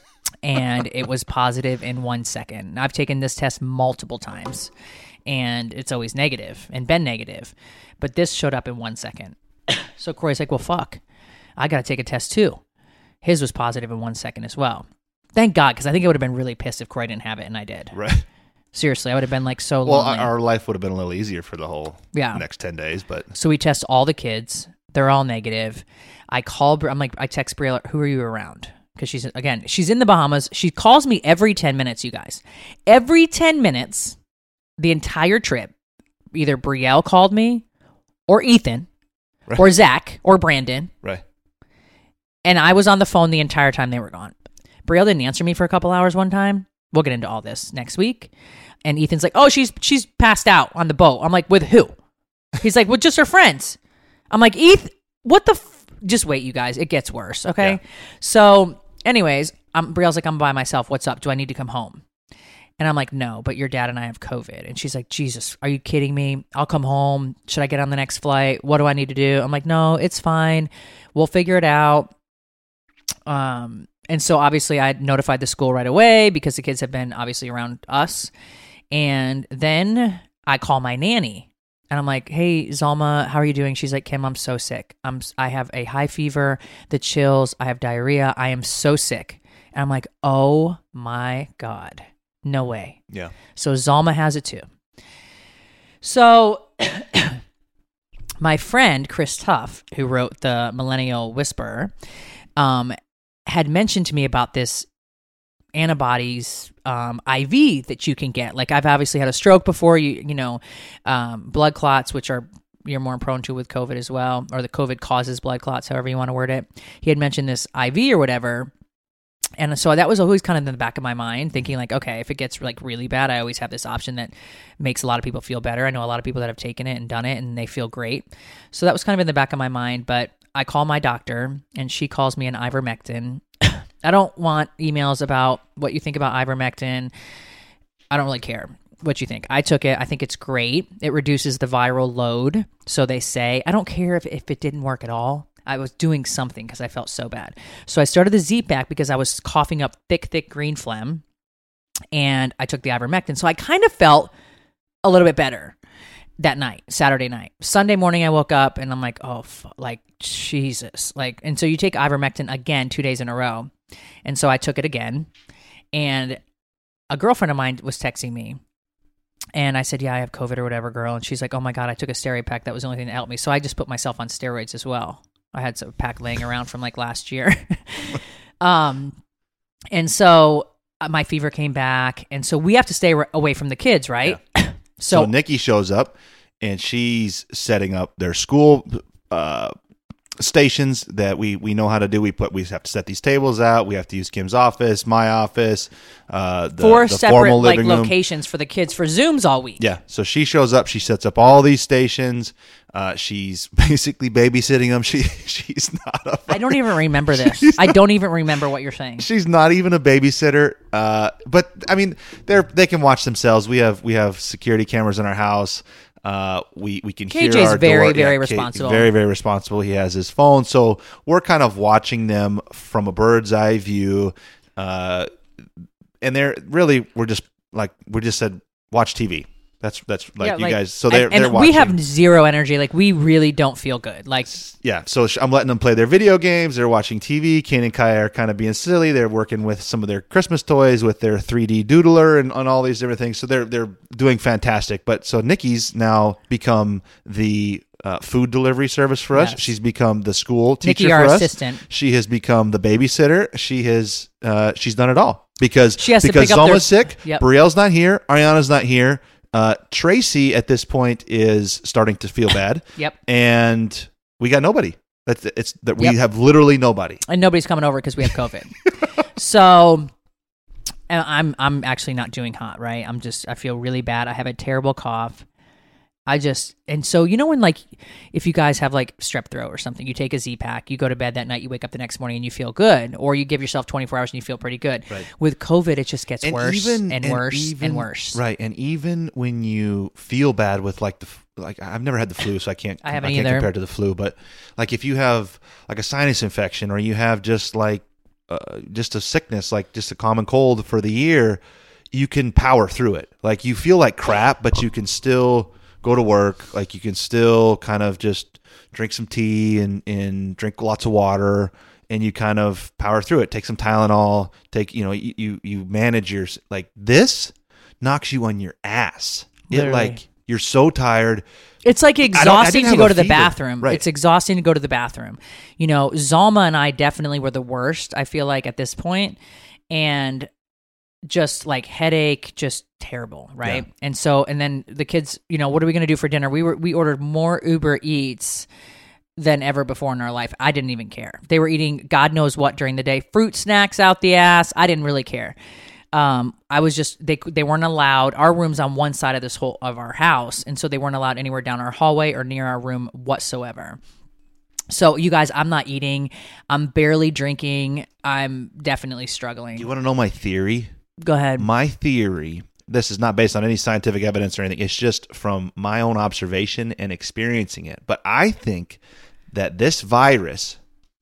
S6: And it was positive in one second. I've taken this test multiple times and it's always negative and been negative, but this showed up in one second. So Corey's like, well, fuck, I got to take a test too. His was positive in one second as well. Thank God, because I think I would have been really pissed if Corey didn't have it and I did.
S2: Right.
S6: Seriously, I would have been like so
S2: Well,
S6: lonely.
S2: our life would have been a little easier for the whole
S6: Yeah.
S2: next ten days, but
S6: So we test all the kids. They're all negative. I call, I'm like, I text Brielle, who are you around? Because she's, again, she's in the Bahamas. She calls me every ten minutes, you guys. Every ten minutes, the entire trip, either Brielle called me or Ethan
S2: Right.
S6: or Zach or Brandon.
S2: right.
S6: And I was on the phone the entire time they were gone. Brielle didn't answer me for a couple hours one time. We'll get into all this next week. And Ethan's like, oh, she's she's passed out on the boat. I'm like, with who? He's like, with just her friends. I'm like, Eth, what the? F-? Just wait, you guys. It gets worse, okay?
S2: Yeah.
S6: So, anyways, I'm, Brielle's like, I'm by myself. What's up? Do I need to come home? And I'm like, no, but your dad and I have COVID. And she's like, Jesus, are you kidding me? I'll come home. Should I get on the next flight? What do I need to do? I'm like, no, it's fine. We'll figure it out. Um, and so obviously I notified the school right away because the kids have been obviously around us. And then I call my nanny and I'm like, hey, Zalma, how are you doing? She's like, Kim, I'm so sick. I'm, I have a high fever, the chills. I have diarrhea. I am so sick. And I'm like, oh my God. No way.
S2: Yeah.
S6: So Zalma has it too. So my friend, Chris Tuff, who wrote the Millennial Whisperer, um, had mentioned to me about this antibodies um, I V that you can get. Like, I've obviously had a stroke before, you you know, um, blood clots, which are you're more prone to with COVID as well, or the COVID causes blood clots, however you want to word it. He had mentioned this I V or whatever. And so that was always kind of in the back of my mind, thinking like, okay, if it gets like really bad, I always have this option that makes a lot of people feel better. I know a lot of people that have taken it and done it and they feel great. So that was kind of in the back of my mind, but I call my doctor and she calls me an ivermectin. I don't want emails about what you think about ivermectin. I don't really care. what you think. I took it. I think it's great. It reduces the viral load. So they say, I don't care if, if it didn't work at all. I was doing something because I felt so bad. So I started the Z-Pack because I was coughing up thick, thick green phlegm. And I took the ivermectin. So I kind of felt a little bit better that night, Saturday night. Sunday morning, I woke up and I'm like, oh, fu- like, Jesus. Like, and so you take ivermectin again two days in a row. And so I took it again. And a girlfriend of mine was texting me. And I said, yeah, I have COVID or whatever, girl. And she's like, oh my God, I took a steroid pack. That was the only thing that helped me. So I just put myself on steroids as well. I had some pack laying around from like last year. um, and so uh, my fever came back. And so we have to stay r- away from the kids, right?
S2: Yeah.
S6: so,
S2: so Nikki shows up and she's setting up their school uh, stations that we, we know how to do. We put we have to set these tables out. We have to use Kim's office, my office, uh, the,
S6: four
S2: the
S6: separate
S2: formal
S6: like
S2: living room.
S6: locations for the kids for Zooms all week.
S2: Yeah. So she shows up. She sets up all these stations. Uh, she's basically babysitting them. She she's not a.
S6: I don't even remember this. I don't even remember what you're saying.
S2: She's not even a babysitter. Uh, but I mean, they're they can watch themselves. We have we have security cameras in our house. Uh, we we can
S6: K
S2: hear
S6: J's
S2: our
S6: very,
S2: door.
S6: very
S2: Yeah, K-
S6: responsible.
S2: Very very responsible. He has his phone, so we're kind of watching them from a bird's eye view. Uh, and they're really we're just like we just said watch T V. That's that's like
S6: Yeah,
S2: you
S6: like-
S2: guys. So they're
S6: and, and
S2: they're watching.
S6: we have zero energy. Like we really don't feel good. Like
S2: Yeah, so sh- I'm letting them play their video games. They're watching T V. Kane and Kai are kind of being silly. They're working with some of their Christmas toys with their three D doodler and, and all these different things. So they're they're doing fantastic. But so Nikki's now become the uh, food delivery service for us.
S6: Yes.
S2: She's become the school teacher
S6: Nikki,
S2: for
S6: our
S2: us.
S6: assistant.
S2: She has become the babysitter. She has uh, she's done it all because
S6: She has to
S2: because
S6: pick up their-
S2: Zalma's sick.
S6: Yep.
S2: Brielle's not here. Ariana's not here. Uh, Tracy at this point is starting to feel bad.
S6: Yep.
S2: And we got nobody. That's it's that we
S6: Yep.
S2: have literally nobody.
S6: and nobody's coming over because we have COVID. So and I'm I'm actually not doing hot, right? I'm just I feel really bad. I have a terrible cough. I just and so you know when like if you guys have like strep throat or something, you take a Z-Pack, you go to bed that night, you wake up the next morning and you feel good, or you give yourself twenty-four hours and you feel pretty good.
S2: Right.
S6: With COVID, it just gets worse
S2: even-
S6: and, worse
S2: even-
S6: and worse.
S2: Right, and even when you feel bad with like the f- like I've never had the flu, so I can't
S6: I haven't
S2: can't
S6: either.
S2: compare to the flu. But like if you have like a sinus infection or you have just like uh, just a sickness, like just a common cold for the year, you can power through it. Like you feel like crap, but you can still go to work. Like you can still kind of just drink some tea and, and drink lots of water, and you kind of power through it. Take some Tylenol. Take you know you you, you manage your like this knocks you on your ass. It
S6: Literally.
S2: like you're so tired.
S6: It's like
S2: I
S6: exhausting
S2: didn't
S6: to
S2: have
S6: go
S2: a
S6: to the
S2: fever.
S6: bathroom.
S2: Right.
S6: It's exhausting to go to the bathroom. You know, Zalma and I definitely were the worst, I feel like, at this point. And just like headache, just terrible, right?
S2: Yeah.
S6: And so, and then the kids, you know, what are we going to do for dinner? We were we ordered more Uber Eats than ever before in our life. I didn't even care. They were eating God knows what during the day, fruit snacks out the ass. I didn't really care. Um, I was just they they weren't allowed. Our room's on one side of this whole of our house, and so they weren't allowed anywhere down our hallway or near our room whatsoever. So you guys, I'm not eating. I'm barely drinking. I'm definitely struggling.
S2: You want to know my theory?
S6: Go ahead.
S2: My theory, this is not based on any scientific evidence or anything. It's just from my own observation and experiencing it. But I think that this virus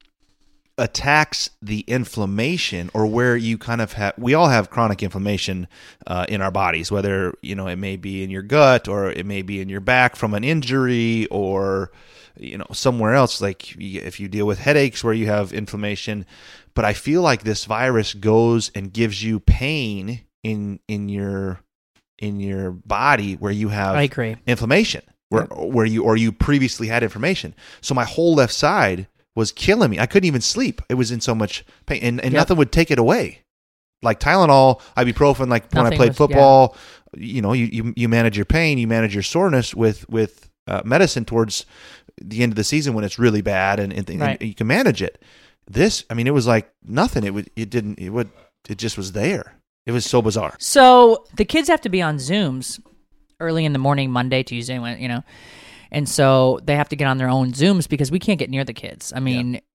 S2: attacks the inflammation, or where you kind of have, we all have chronic inflammation uh, in our bodies, whether, you know, it may be in your gut or it may be in your back from an injury or, you know, somewhere else. Like if you deal with headaches where you have inflammation. But I feel like this virus goes and gives you pain in in your in your body where you have
S6: I agree.
S2: inflammation, where where you or you previously had inflammation. So my whole left side was killing me. I couldn't even sleep. It was in so much pain, and, and
S6: Yep.
S2: nothing would take it away. Like Tylenol, ibuprofen. Like when I
S6: Nothing
S2: played
S6: was-
S2: football, you know, you, you you manage your pain, you manage your soreness with with uh, medicine towards the end of the season when it's really bad, and, and, and
S6: Right.
S2: you can manage it. This, I mean, it was like nothing. It would, it didn't, it would, it just was there. It was so bizarre.
S6: So the kids have to be on Zooms early in the morning, Monday, Tuesday, when you know, and so they have to get on their own Zooms because we can't get near the kids. I mean,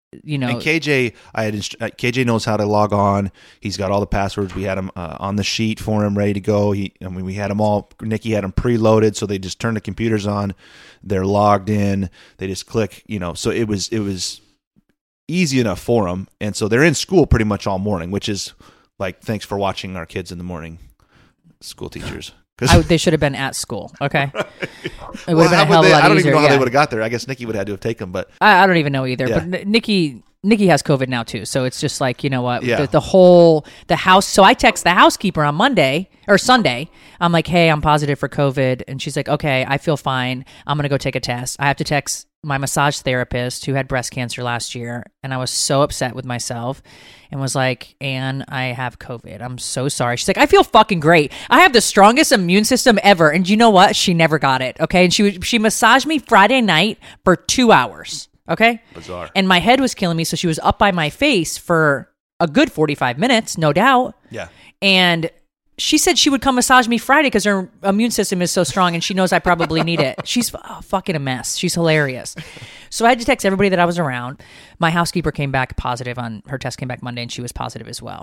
S6: you know.
S2: And K J, I had inst- uh, K J knows how to log on. He's got all the passwords. We had him uh, on the sheet for him, ready to go. He, I mean, we had them all. Nikki had them preloaded, so they just turn the computers on. They're logged in. They just click, you know. So it was it was easy enough for them, and so they're in school pretty much all morning, which is like thanks for watching our kids in the morning, school teachers.
S6: I, they should have been at school. Okay, right. It would
S2: Well,
S6: have been
S2: how
S6: a
S2: would
S6: hell of
S2: they-
S6: a lot
S2: I don't
S6: easier.
S2: even know how
S6: yeah.
S2: they would have got there. I guess Nikki would have had to have taken them, but
S6: I, I don't even know either.
S2: Yeah.
S6: But N- Nikki, Nikki has COVID now too, so it's just like, you know what,
S2: Yeah.
S6: the, the whole the house. So I text the housekeeper on Monday or Sunday. I'm like, hey, I'm positive for COVID, and she's like, okay, I feel fine. I'm gonna go take a test. I have to text my massage therapist who had breast cancer last year, and I was so upset with myself and was like, Anne, I have COVID. I'm so sorry. She's like, I feel fucking great. I have the strongest immune system ever. And you know what? She never got it. Okay. And she was- she massaged me Friday night for two hours. Okay.
S2: Bizarre.
S6: And my head was killing me. So she was up by my face for a good forty-five minutes, no doubt.
S2: yeah.
S6: And she said she would come massage me Friday because her immune system is so strong and she knows I probably need it. She's oh, fucking a mess. She's hilarious. So I had to text everybody that I was around. My housekeeper came back positive on her test, came back Monday, and she was positive as well.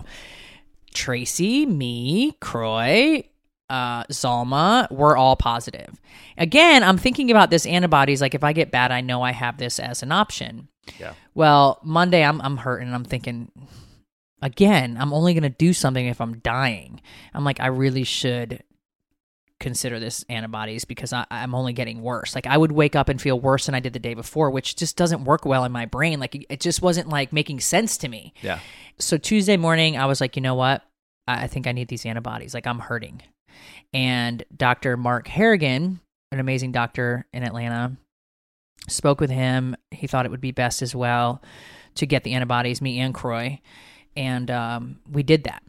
S6: Tracy, me, Croy, uh, Zalma, we're all positive. Again, I'm thinking about this antibodies. Like if I get bad, I know I have this as an option.
S2: Yeah.
S6: Well, Monday I'm I'm hurting. I'm thinking, again, I'm only going to do something if I'm dying. I'm like, I really should consider this antibodies because I, I'm only getting worse. Like I would wake up and feel worse than I did the day before, which just doesn't work well in my brain. Like it, it just wasn't like making sense to me.
S2: Yeah.
S6: So Tuesday morning, I was like, you know what? I, I think I need these antibodies. Like I'm hurting. And Doctor Mark Harrigan, an amazing doctor in Atlanta, spoke with him. He thought it would be best as well to get the antibodies, me and Croy. And um, we did that.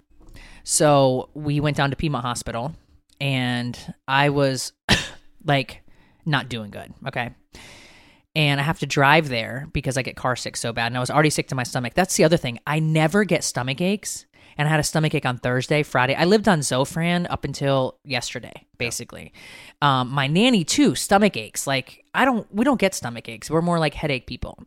S6: So we went down to Piedmont Hospital, and I was like not doing good. Okay. And I have to drive there because I get car sick so bad. And I was already sick to my stomach. That's the other thing. I never get stomach aches. And I had a stomach ache on Thursday, Friday. I lived on Zofran up until yesterday, basically. Yeah. Um, my nanny too, stomach aches. Like I don't, we don't get stomach aches. We're more like headache people.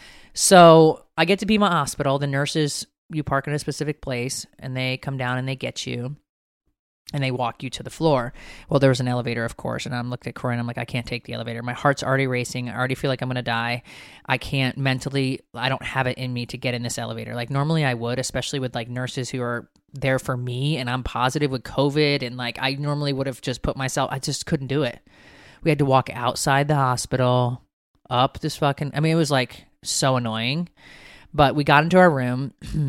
S6: So I get to Piedmont Hospital. The nurses, you park in a specific place and they come down and they get you and they walk you to the floor. Well, there was an elevator, of course, and I'm looking at Corey and I'm like, I can't take the elevator. My heart's already racing. I already feel like I'm going to die. I can't mentally, I don't have it in me to get in this elevator. Like normally I would, especially with like nurses who are there for me and I'm positive with COVID, and like I normally would have just put myself, I just couldn't do it. We had to walk outside the hospital, up this fucking, I mean, it was like so annoying. But we got into our room,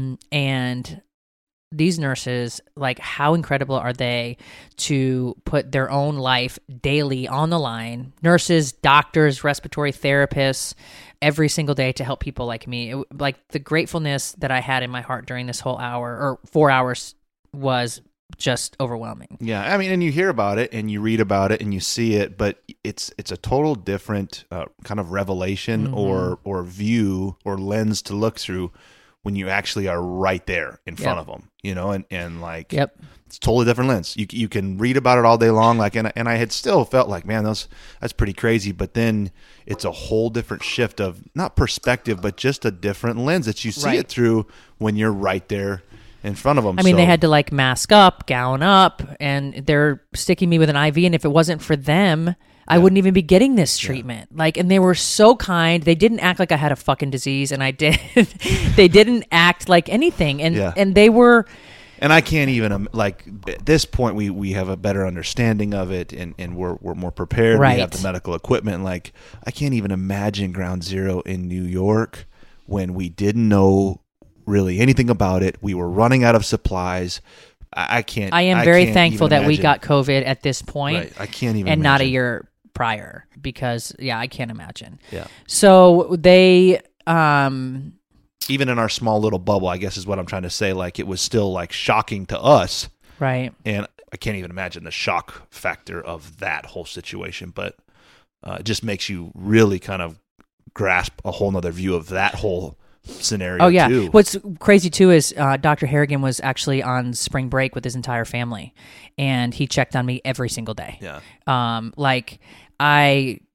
S6: and these nurses, like, how incredible are they to put their own life daily on the line? Nurses, doctors, respiratory therapists, every single day to help people like me. It, like, the gratefulness that I had in my heart during this whole hour, or four hours, was just overwhelming.
S2: Yeah, I mean, and you hear about it and you read about it and you see it, but it's it's a total different uh, kind of revelation
S6: Mm-hmm.
S2: or or view or lens to look through when you actually are right there in front
S6: Yep.
S2: of them, you know, and, and like,
S6: Yep.
S2: it's a totally different lens. You you can read about it all day long, like, and and I had still felt like, man, that's that's pretty crazy. But then it's a whole different shift of not perspective, but just a different lens that you see
S6: Right.
S2: it through when you're right there in front of them.
S6: I mean,
S2: So-
S6: they had to like mask up, gown up, and they're sticking me with an I V. And if it wasn't for them, I wouldn't even be getting this treatment. Like, and they were so kind. They didn't act like I had a fucking disease, and I did. They didn't act like anything, and
S2: Yeah.
S6: and they were.
S2: And I can't even um, like at this point we, we have a better understanding of it, and, and we're we're more prepared.
S6: Right.
S2: We have the medical equipment. Like I can't even imagine Ground Zero in New York when we didn't know really anything about it. We were running out of supplies. I, I can't.
S6: I am very
S2: can't
S6: thankful
S2: even
S6: that we
S2: imagine.
S6: got COVID at this point,
S2: Right. I can't even
S6: and not a
S2: imagine.
S6: year prior, because yeah, I can't imagine.
S2: Yeah.
S6: So they, um,
S2: Even in our small little bubble, I guess is what I'm trying to say. Like it was still like shocking to us,
S6: right.
S2: and I can't even imagine the shock factor of that whole situation. But uh, it just makes you really kind of grasp a whole nother view of that whole scenario.
S6: Oh yeah.
S2: too.
S6: What's crazy too is uh, Doctor Harrigan was actually on spring break with his entire family, and he checked on me every single day.
S2: Yeah.
S6: Um, like I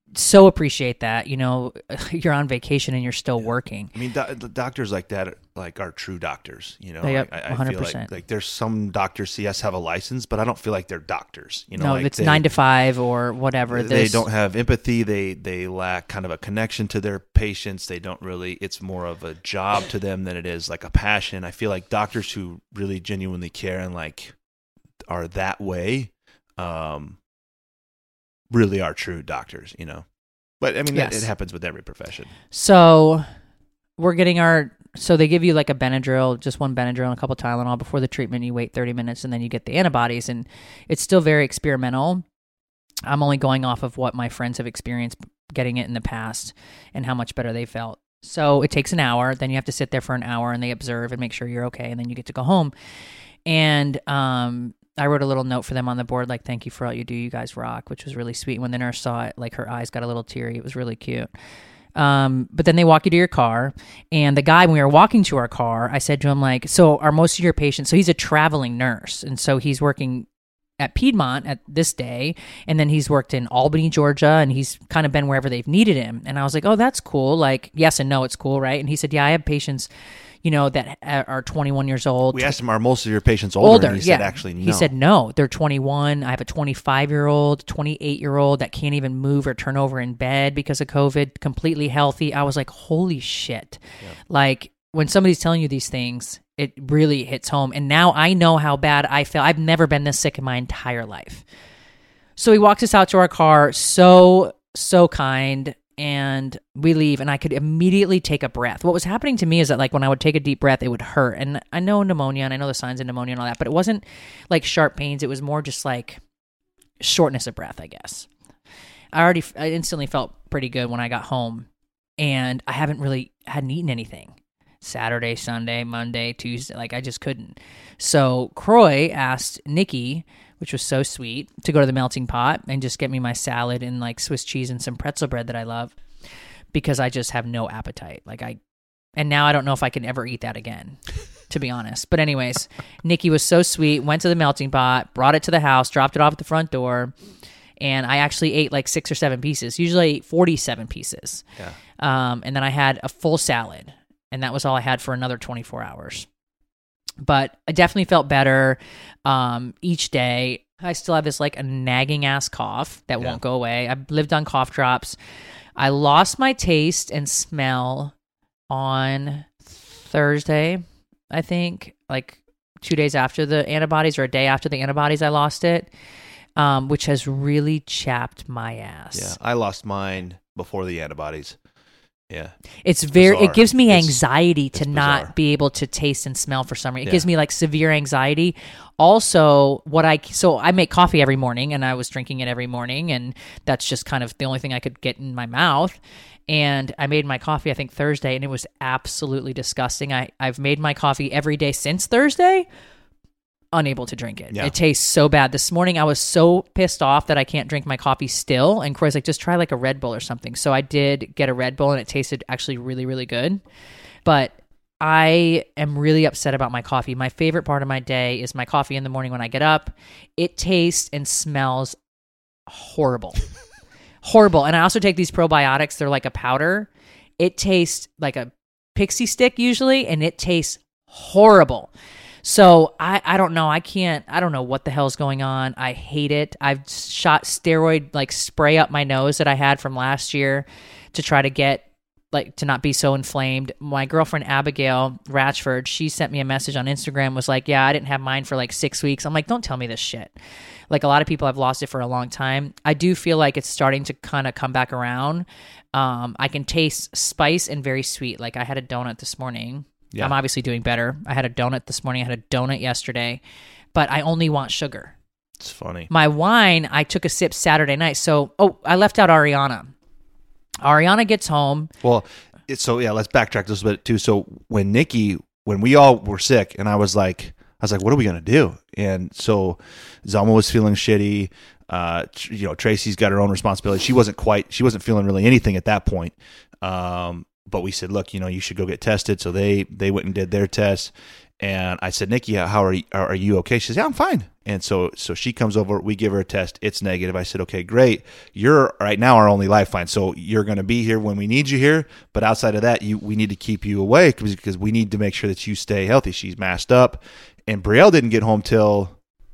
S6: so appreciate that. You know, you're on vacation and you're still working.
S2: I mean, do- the doctors like that, like are true doctors. You know,
S6: Yep,
S2: like, I, I
S6: one hundred
S2: feel
S6: percent.
S2: like, like there's some doctors C S have a license, but I don't feel like they're doctors. You know,
S6: No,
S2: like
S6: it's
S2: they,
S6: nine to five or whatever.
S2: They
S6: There's-
S2: don't have empathy. They they lack kind of a connection to their patients. They don't really. It's more of a job to them than it is like a passion. I feel like doctors who really genuinely care and like are that way, um, really are true doctors. You know. But, I mean,
S6: Yes.
S2: it, it happens with every profession.
S6: So we're getting our, so they give you like a Benadryl, just one Benadryl and a couple Tylenol before the treatment. You wait thirty minutes and then you get the antibodies. And it's still very experimental. I'm only going off of what my friends have experienced getting it in the past and how much better they felt. So it takes an hour. Then you have to sit there for an hour and they observe and make sure you're okay. And then you get to go home. And um, I wrote a little note for them on the board, like, thank you for all you do. You guys rock, which was really sweet. When the nurse saw it, like, her eyes got a little teary. It was really cute. Um, but then they walk you to your car. And the guy, when we were walking to our car, I said to him, like, so are most of your patients, so he's a traveling nurse. And so he's working at Piedmont at this day. And then he's worked in Albany, Georgia, and he's kind of been wherever they've needed him. And I was like, oh, that's cool. Like, yes and no, it's cool, right? And he said, yeah, I have patients, you know, that are twenty-one years old.
S2: We asked him, are most of your patients older?
S6: Older,
S2: and he
S6: yeah.
S2: said, actually, no.
S6: He said, no, they're twenty-one. I have a twenty-five-year-old, twenty-eight-year-old that can't even move or turn over in bed because of COVID, completely healthy. I was like, holy shit. Yeah. Like, when somebody's telling you these things, it really hits home. And now I know how bad I feel. I've never been this sick in my entire life. So he walks us out to our car, so, so kind. And we leave, and I could immediately take a breath. What was happening to me is that, like, when I would take a deep breath, it would hurt. And I know pneumonia, and I know the signs of pneumonia and all that, but it wasn't like sharp pains. It was more just like shortness of breath, I guess. I already, I instantly felt pretty good when I got home, and I haven't really hadn't eaten anything. Saturday, Sunday, Monday, Tuesday, like I just couldn't. So Croy asked Nikki, which was so sweet, to go to the melting pot and just get me my salad and like Swiss cheese and some pretzel bread that I love, because I just have no appetite. Like I, and now I don't know if I can ever eat that again, to be honest. But anyways, Nikki was so sweet, went to the melting pot, brought it to the house, dropped it off at the front door, and I actually ate like six or seven pieces. Usually I ate forty-seven pieces.
S2: Yeah.
S6: Um, and then I had a full salad, and that was all I had for another twenty-four hours. But I definitely felt better um, each day. I still have this like a nagging ass cough that
S2: Yeah.
S6: won't go away. I've lived on cough drops. I lost my taste and smell on Thursday, I think, like two days after the antibodies or a day after the antibodies, I lost it, um, which has really chapped my ass.
S2: Yeah, I lost mine before the antibodies. Yeah.
S6: It's very,
S2: bizarre.
S6: it gives me
S2: It's-
S6: anxiety to
S2: it's
S6: not
S2: bizarre.
S6: be able to taste and smell for some reason. It
S2: Yeah.
S6: gives me like severe anxiety. Also, what I, so I make coffee every morning, and I was drinking it every morning, and that's just kind of the only thing I could get in my mouth. And I made my coffee, I think Thursday, and it was absolutely disgusting. I, I've made my coffee every day since Thursday, unable to drink it.
S2: Yeah.
S6: It tastes so bad. This morning I was so pissed off that I can't drink my coffee still. And Croy's like, just try like a Red Bull or something. So I did get a Red Bull, and it tasted actually really, really good. But I am really upset about my coffee. My favorite part of my day is my coffee in the morning when I get up. It tastes and smells horrible. Horrible. And I also take these probiotics. They're like a powder. It tastes like a pixie stick usually, and it tastes horrible. So I, I don't know. I can't, I don't know what the hell's going on. I hate it. I've shot steroid like spray up my nose that I had from last year to try to get like to not be so inflamed. My girlfriend Abigail Ratchford, she sent me a message on Instagram, was like, yeah, I didn't have mine for like six weeks. I'm like, don't tell me this shit. Like a lot of people have lost it for a long time. I do feel like it's starting to kind of come back around. Um, I can taste spice and very sweet. Like I had a donut this morning.
S2: Yeah.
S6: I'm obviously doing better. I had a donut this morning. I had a donut yesterday, but I only want sugar.
S2: It's funny.
S6: My wine, I took a sip Saturday night. So, oh, I left out Ariana. Ariana gets home.
S2: Well, it, so yeah, let's backtrack just a bit too. So when Nikki, when we all were sick, and I was like, I was like, what are we gonna do? And so Zelma was feeling shitty. Uh, tr- you know, Tracy's got her own responsibility. She wasn't quite, she wasn't feeling really anything at that point. Um, but we said, look, you know, you should go get tested. So they they went and did their tests. And I said, Nikki, how are you, are you okay? She says, yeah, I'm fine. And so so she comes over, we give her a test, it's negative. I said, okay, great. You're right now our only lifeline. So you're going to be here when we need you here. But outside of that, you we need to keep you away because, because we need to make sure that you stay healthy. She's masked up. And Brielle didn't get home till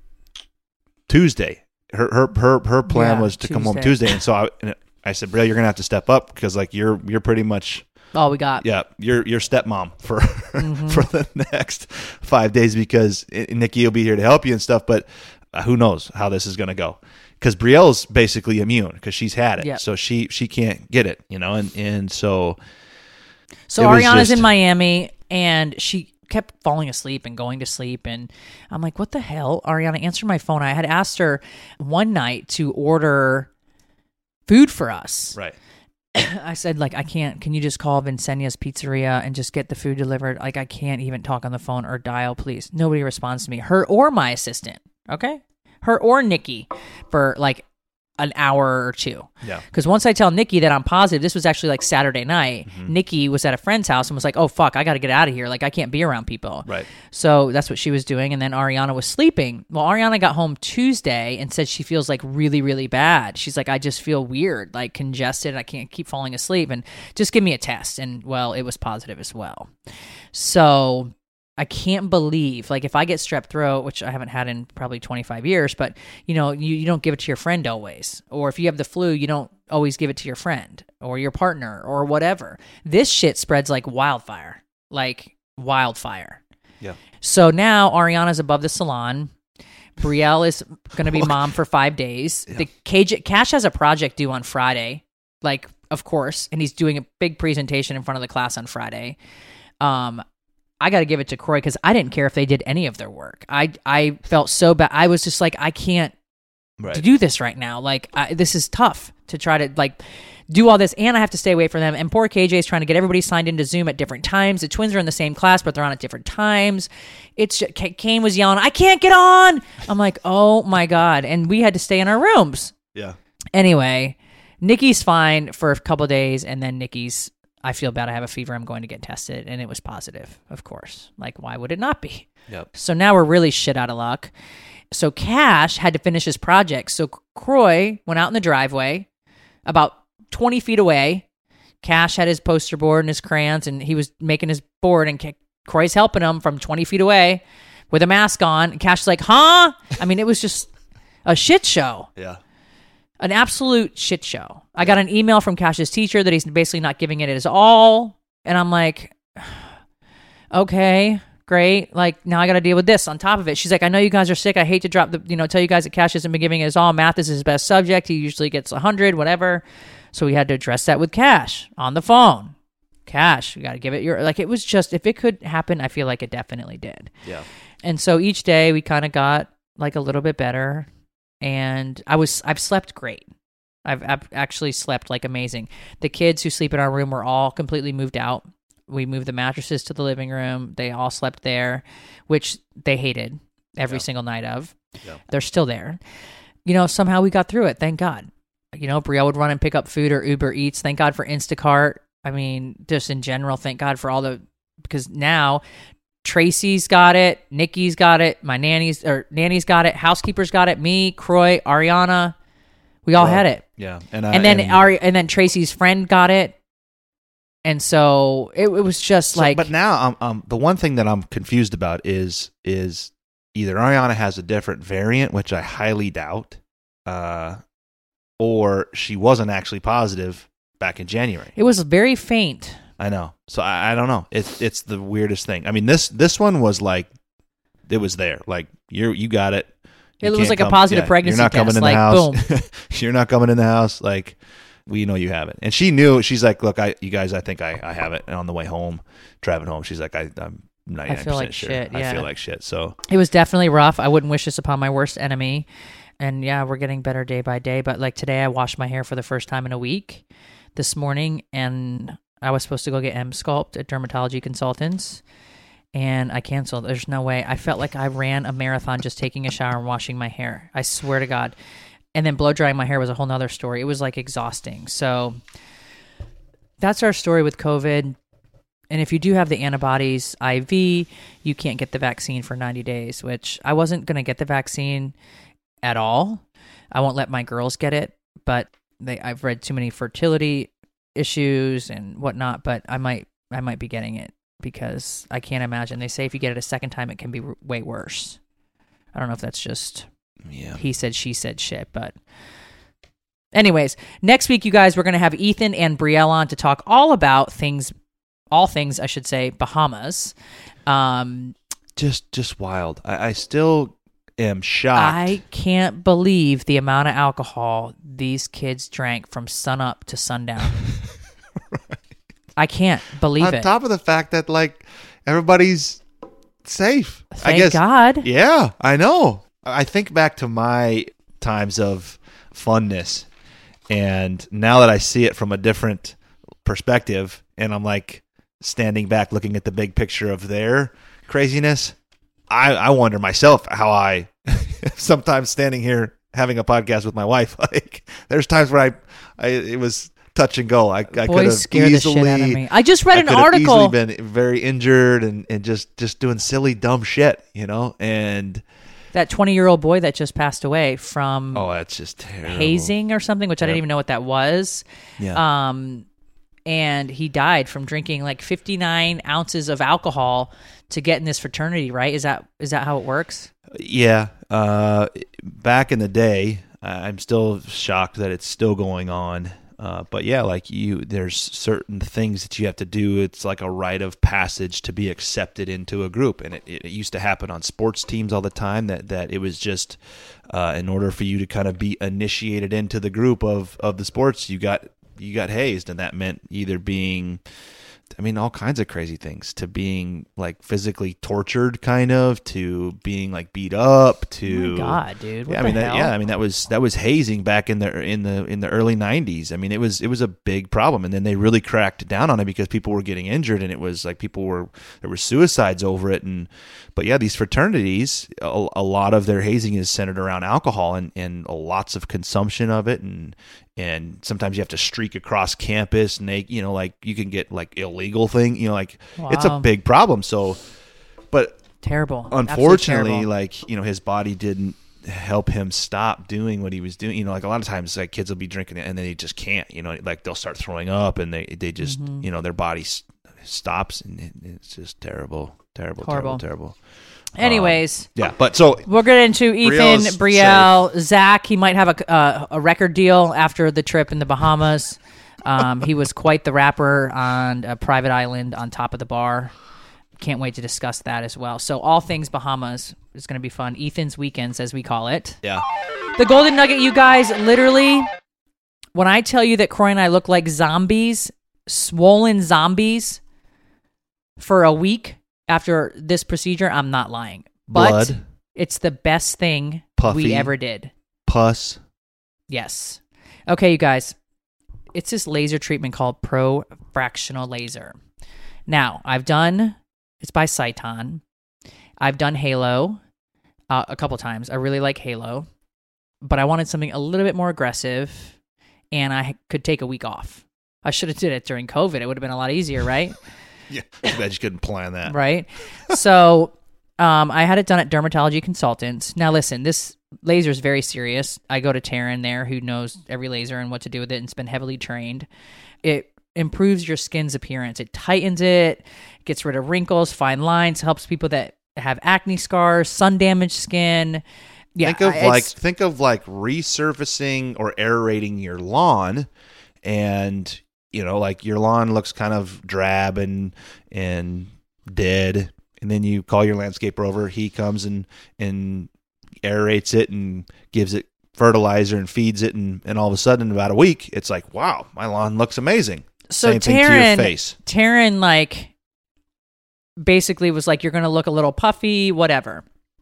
S2: Tuesday. Her her her, her plan
S6: Yeah,
S2: was to come home
S6: Tuesday.
S2: Tuesday. And so I, and I said, Brielle, you're going to have to step up because like you're you're pretty much
S6: All we got.
S2: yeah, you're your stepmom for
S6: Mm-hmm.
S2: for the next five days because Nikki will be here to help you and stuff. But uh, who knows how this is going to go? Because Brielle's basically immune because she's had it,
S6: Yep.
S2: so she she can't get it, you know. And and so
S6: So
S2: it was
S6: Ariana's
S2: just-
S6: in Miami, and she kept falling asleep and going to sleep. And I'm like, what the hell? Ariana, answer my phone. I had asked her one night to order food for us.
S2: right,
S6: I said, like, I can't. Can you just call Vincenia's Pizzeria and just get the food delivered? Like, I can't even talk on the phone or dial, please. Nobody responds to me. Her or my assistant, okay? Her or Nikki for, like, an hour or two.
S2: yeah,
S6: Because once I tell Nikki that I'm positive, this was actually, like, Saturday night.
S2: Mm-hmm.
S6: Nikki was at a friend's house and was like, oh, fuck, I got to get out of here. Like, I can't be around people.
S2: right,
S6: So that's what she was doing. And then Ariana was sleeping. Well, Ariana got home Tuesday and said she feels like really, really bad. She's like, I just feel weird, like congested. I can't keep falling asleep. And just give me a test. And well, it was positive as well. So I can't believe, like, if I get strep throat, which I haven't had in probably twenty-five years, but, you know, you, you don't give it to your friend always. Or if you have the flu, you don't always give it to your friend or your partner or whatever. This shit spreads like wildfire, like wildfire.
S2: yeah,
S6: So now Ariana's above the salon. Brielle is going to be mom for five days. The K J, Cash has a project due on Friday, like, of course, and he's doing a big presentation in front of the class on Friday. Um, I got to give it to Croy because I didn't care if they did any of their work. I I felt so bad. I was just like, I can't
S2: right.
S6: do this right now. Like, I, this is tough to try to, like, do all this, and I have to stay away from them. And poor K J is trying to get everybody signed into Zoom at different times. The twins are in the same class, but they're on at different times. It's just, K- Kane was yelling, I can't get on. I'm like, oh my God. And we had to stay in our rooms.
S2: yeah,
S6: Anyway, Nikki's fine for a couple of days, and then Nikki's, I feel bad. I have a fever. I'm going to get tested. And it was positive, of course. Like, why would it not be?
S2: yep,
S6: So now we're really shit out of luck. So Cash had to finish his project. So Croy went out in the driveway about twenty feet away. Cash had his poster board and his crayons, and he was making his board, and Croy's helping him from twenty feet away with a mask on. And Cash's like, huh? I mean, it was just a shit show.
S2: yeah,
S6: An absolute shit show. I got an email from Cash's teacher that he's basically not giving it his all. And I'm like, okay, great. Like, now I got to deal with this on top of it. She's like, I know you guys are sick. I hate to drop the, you know, tell you guys that Cash hasn't been giving it his all. Math is his best subject. He usually gets one hundred, whatever. So we had to address that with Cash on the phone. Cash, you got to give it your, like, it was just, if it could happen, I feel like it definitely did.
S2: yeah,
S6: And so each day we kind of got like a little bit better. And I was, I've slept great. I've, I've actually slept like amazing. The kids who sleep in our room were all completely moved out. We moved the mattresses to the living room. They all slept there, which they hated every
S2: Yeah.
S6: single night of.
S2: Yeah.
S6: They're still there. You know, somehow we got through it. Thank God. You know, Brielle would run and pick up food or Uber Eats. Thank God for Instacart. I mean, just in general, thank God for all the, because now Tracy's got it, Nikki's got it, my nanny's or nanny's got it, housekeeper's got it, me, Croy, Ariana, we all
S2: Well,
S6: had it.
S2: yeah, and I,
S6: And then
S2: and,
S6: Ari, and then Tracy's friend got it, and so it, it was just
S2: so-
S6: like,
S2: but now um, um, the one thing that I'm confused about is is either Ariana has a different variant, which I highly doubt, uh, or she wasn't actually positive back in January.
S6: it was very faint.
S2: I know. So I, I don't know. It's it's the weirdest thing. I mean, this this one was like, it was there. Like you you got it. You
S6: It was
S2: can't
S6: like a
S2: come-
S6: positive
S2: yeah,
S6: pregnancy
S2: You're not coming
S6: test,
S2: in
S6: like,
S2: the house. You're not coming in the house. Like we know you have it. And she knew. She's like, look, I you guys, I think I, I have it. And on the way home, driving home, she's like, I, I'm ninety-nine percent
S6: like
S2: sure.
S6: shit,
S2: I
S6: yeah.
S2: feel like shit. So
S6: It was definitely rough. I wouldn't wish this upon my worst enemy. And yeah, we're getting better day by day. But like today, I washed my hair for the first time in a week this morning, and I was supposed to go get M Sculpt at Dermatology Consultants, and I canceled. There's no way. I felt like I ran a marathon just taking a shower and washing my hair. I swear to God. And then blow drying my hair was a whole nother story. It was like exhausting. So that's our story with COVID. And if you do have the antibodies I V, you can't get the vaccine for ninety days, which I wasn't going to get the vaccine at all. I won't let my girls get it, but they I've read too many fertility issues and whatnot, but I might I might be getting it because I can't imagine. They say if you get it a second time, it can be r- way worse. I don't know if that's just
S2: Yeah.
S6: he said, she said shit, but anyways, next week, you guys, we're going to have Ethan and Brielle on to talk all about things, all things, I should say, Bahamas. Um,
S2: Just just wild. I, I still am shocked.
S6: I can't believe the amount of alcohol these kids drank from sunup to sundown.
S2: Right.
S6: I can't believe
S2: On
S6: it.
S2: top of the fact that like everybody's safe.
S6: Thank
S2: I guess.
S6: God.
S2: Yeah, I know. I think back to my times of funness, and now that I see it from a different perspective, and I'm like standing back looking at the big picture of their craziness, I, I wonder myself how I sometimes standing here having a podcast with my wife, like there's times where I, I it was touch and go. I, I could
S6: Boys
S2: have
S6: scare the shit out of
S2: easily
S6: me. I just read
S2: I
S6: an
S2: could have
S6: article.
S2: easily been very injured and, and just, just doing silly, dumb shit, you know? And
S6: That twenty-year-old boy that just passed away from
S2: oh, that's just terrible.
S6: hazing or something, which I didn't
S2: Yep.
S6: even know what that was.
S2: Yeah.
S6: Um, and he died from drinking like fifty-nine ounces of alcohol to get in this fraternity, right? Is that is that how it works?
S2: Yeah. Uh, back in the day, I'm still shocked that it's still going on. Uh, but yeah, like you, there's certain things that you have to do. It's like a rite of passage to be accepted into a group, and it, it used to happen on sports teams all the time. That that it was just uh, in order for you to kind of be initiated into the group of, of the sports, you got you got hazed, and that meant either being, I mean, all kinds of crazy things, to being like physically tortured, kind of, to being like beat up, to
S6: Oh my God, dude. What
S2: yeah, I
S6: the
S2: mean, that,
S6: hell?
S2: yeah, I mean that was that was hazing back in the in the in the early nineties. I mean, it was it was a big problem, and then they really cracked down on it because people were getting injured, and it was like people were there were suicides over it, and but yeah, these fraternities, a, a lot of their hazing is centered around alcohol and and lots of consumption of it, and. And sometimes you have to streak across campus, and they, you know, like you can get like illegal thing, you know, like it's a
S6: Wow.
S2: big problem. So, but
S6: Terrible. Absolutely
S2: unfortunately,
S6: terrible.
S2: like, you know, his body didn't help him stop doing what he was doing. You know, like a lot of times, like kids will be drinking it and then they just can't. You know, like they'll start throwing up, and they they just,
S6: Mm-hmm.
S2: you know, their body s- stops, and it, it's just terrible, terrible,
S6: Horrible.
S2: terrible, terrible.
S6: Anyways.
S2: Yeah, but so
S6: We'll get into Ethan,
S2: Brielle's
S6: Brielle, Zach. He might have a, uh, a record deal after the trip in the Bahamas. Um, he was quite the rapper on a private island on top of the bar. Can't wait to discuss that as well. So all things Bahamas is going to be fun. Ethan's weekends, as we call it.
S2: yeah,
S6: The Golden Nugget, you guys, literally, when I tell you that Croy and I look like zombies, swollen zombies, for a week after this procedure, I'm not lying. But
S2: blood,
S6: it's the best thing
S2: Puffy.
S6: we ever did.
S2: pus.
S6: Yes. Okay, you guys. It's this laser treatment called Pro Fractional Laser. Now, I've done, it's by Cyton. I've done Halo uh, a couple times. I really like Halo, but I wanted something a little bit more aggressive, and I could take a week off. I should have did it during COVID. It would have been a lot easier, right?
S2: Yeah, I bet you couldn't plan that.
S6: Right. So um, I had it done at Dermatology Consultants. Now, listen, this laser is very serious. I go to Taryn there, who knows every laser and what to do with it, and has been heavily trained. It improves your skin's appearance. It tightens it, gets rid of wrinkles, fine lines, helps people that have acne scars, sun damaged skin. Yeah,
S2: think of
S6: I-
S2: like
S6: it's-
S2: think of like resurfacing or aerating your lawn, and you know, like your lawn looks kind of drab and and dead, and then you call your landscaper over. He comes and and aerates it and gives it fertilizer and feeds it, and, and all of a sudden, in about a week, it's like, wow, my lawn looks amazing.
S6: So
S2: Same thing to your
S6: Taryn,
S2: face.
S6: Taryn, like, basically was like, you're going to look a little puffy, whatever.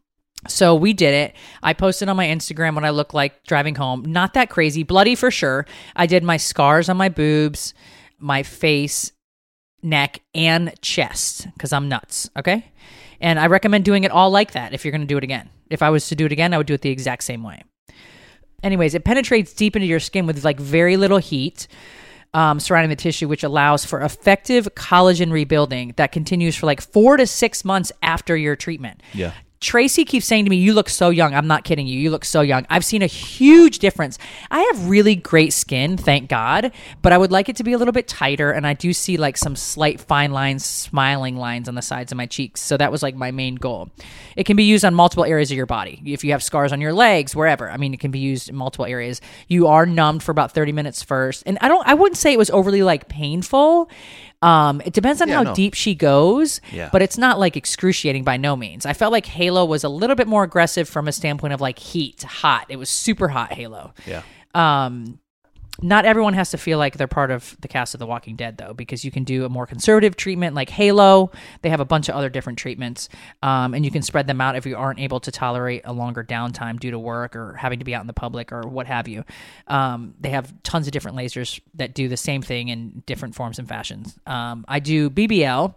S6: So we did it. I posted on my Instagram what I look like driving home. Not that crazy. Bloody for sure. I did my scars on my boobs, my face, neck, and chest because I'm nuts. Okay? And I recommend doing it all like that if you're going to do it again. If I was to do it again, I would do it the exact same way. Anyways, it penetrates deep into your skin with like very little heat. um, surrounding the tissue, which allows for effective collagen rebuilding that continues for like four to six months after your treatment.
S2: Yeah.
S6: Tracy keeps saying to me, you look so young. I'm not kidding you. You look so young. I've seen a huge difference. I have really great skin, thank God, but I would like it to be a little bit tighter. And I do see like some slight fine lines, smiling lines on the sides of my cheeks. So that was like my main goal. It can be used on multiple areas of your body. If you have scars on your legs, wherever, I mean, it can be used in multiple areas. You are numbed for about thirty minutes first. And I don't, I wouldn't say it was overly like painful. Um, it depends on
S2: Yeah,
S6: how
S2: no.
S6: deep she goes,
S2: Yeah.
S6: but it's not like excruciating by no means. I felt like Halo was a little bit more aggressive from a standpoint of like heat, hot. It was super hot Halo.
S2: Yeah.
S6: Um, not everyone has to feel like they're part of the cast of The Walking Dead, though, because you can do a more conservative treatment like Halo. They have a bunch of other different treatments, um, and you can spread them out if you aren't able to tolerate a longer downtime due to work or having to be out in the public or what have you. Um, they have tons of different lasers that do the same thing in different forms and fashions. Um, I do B B L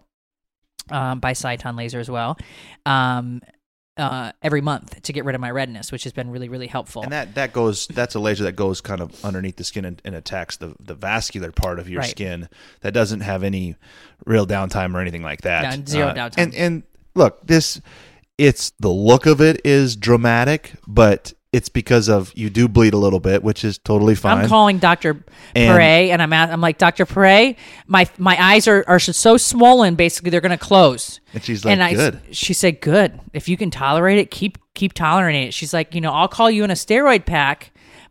S6: um, by Cyton Laser as well. Um, Uh, every month to get rid of my redness, which has been really, really helpful.
S2: And that, that goes, that's a laser that goes kind of underneath the skin and, and attacks the, the vascular part of your
S6: Right.
S2: skin that doesn't have any real downtime or anything like that.
S6: Yeah, zero
S2: Uh,
S6: downtime.
S2: And, and look, this, it's, the look of it is dramatic, but it's because of, you do bleed a little bit, which is totally fine.
S6: I'm calling Doctor
S2: And-
S6: Pere, and I'm at, I'm like, Doctor Pere, my my eyes are, are so swollen, basically they're going to close.
S2: And she's like,
S6: and I,
S2: good.
S6: She said, good. If you can tolerate it, keep keep tolerating it. She's like, you know, I'll call you in a steroid pack,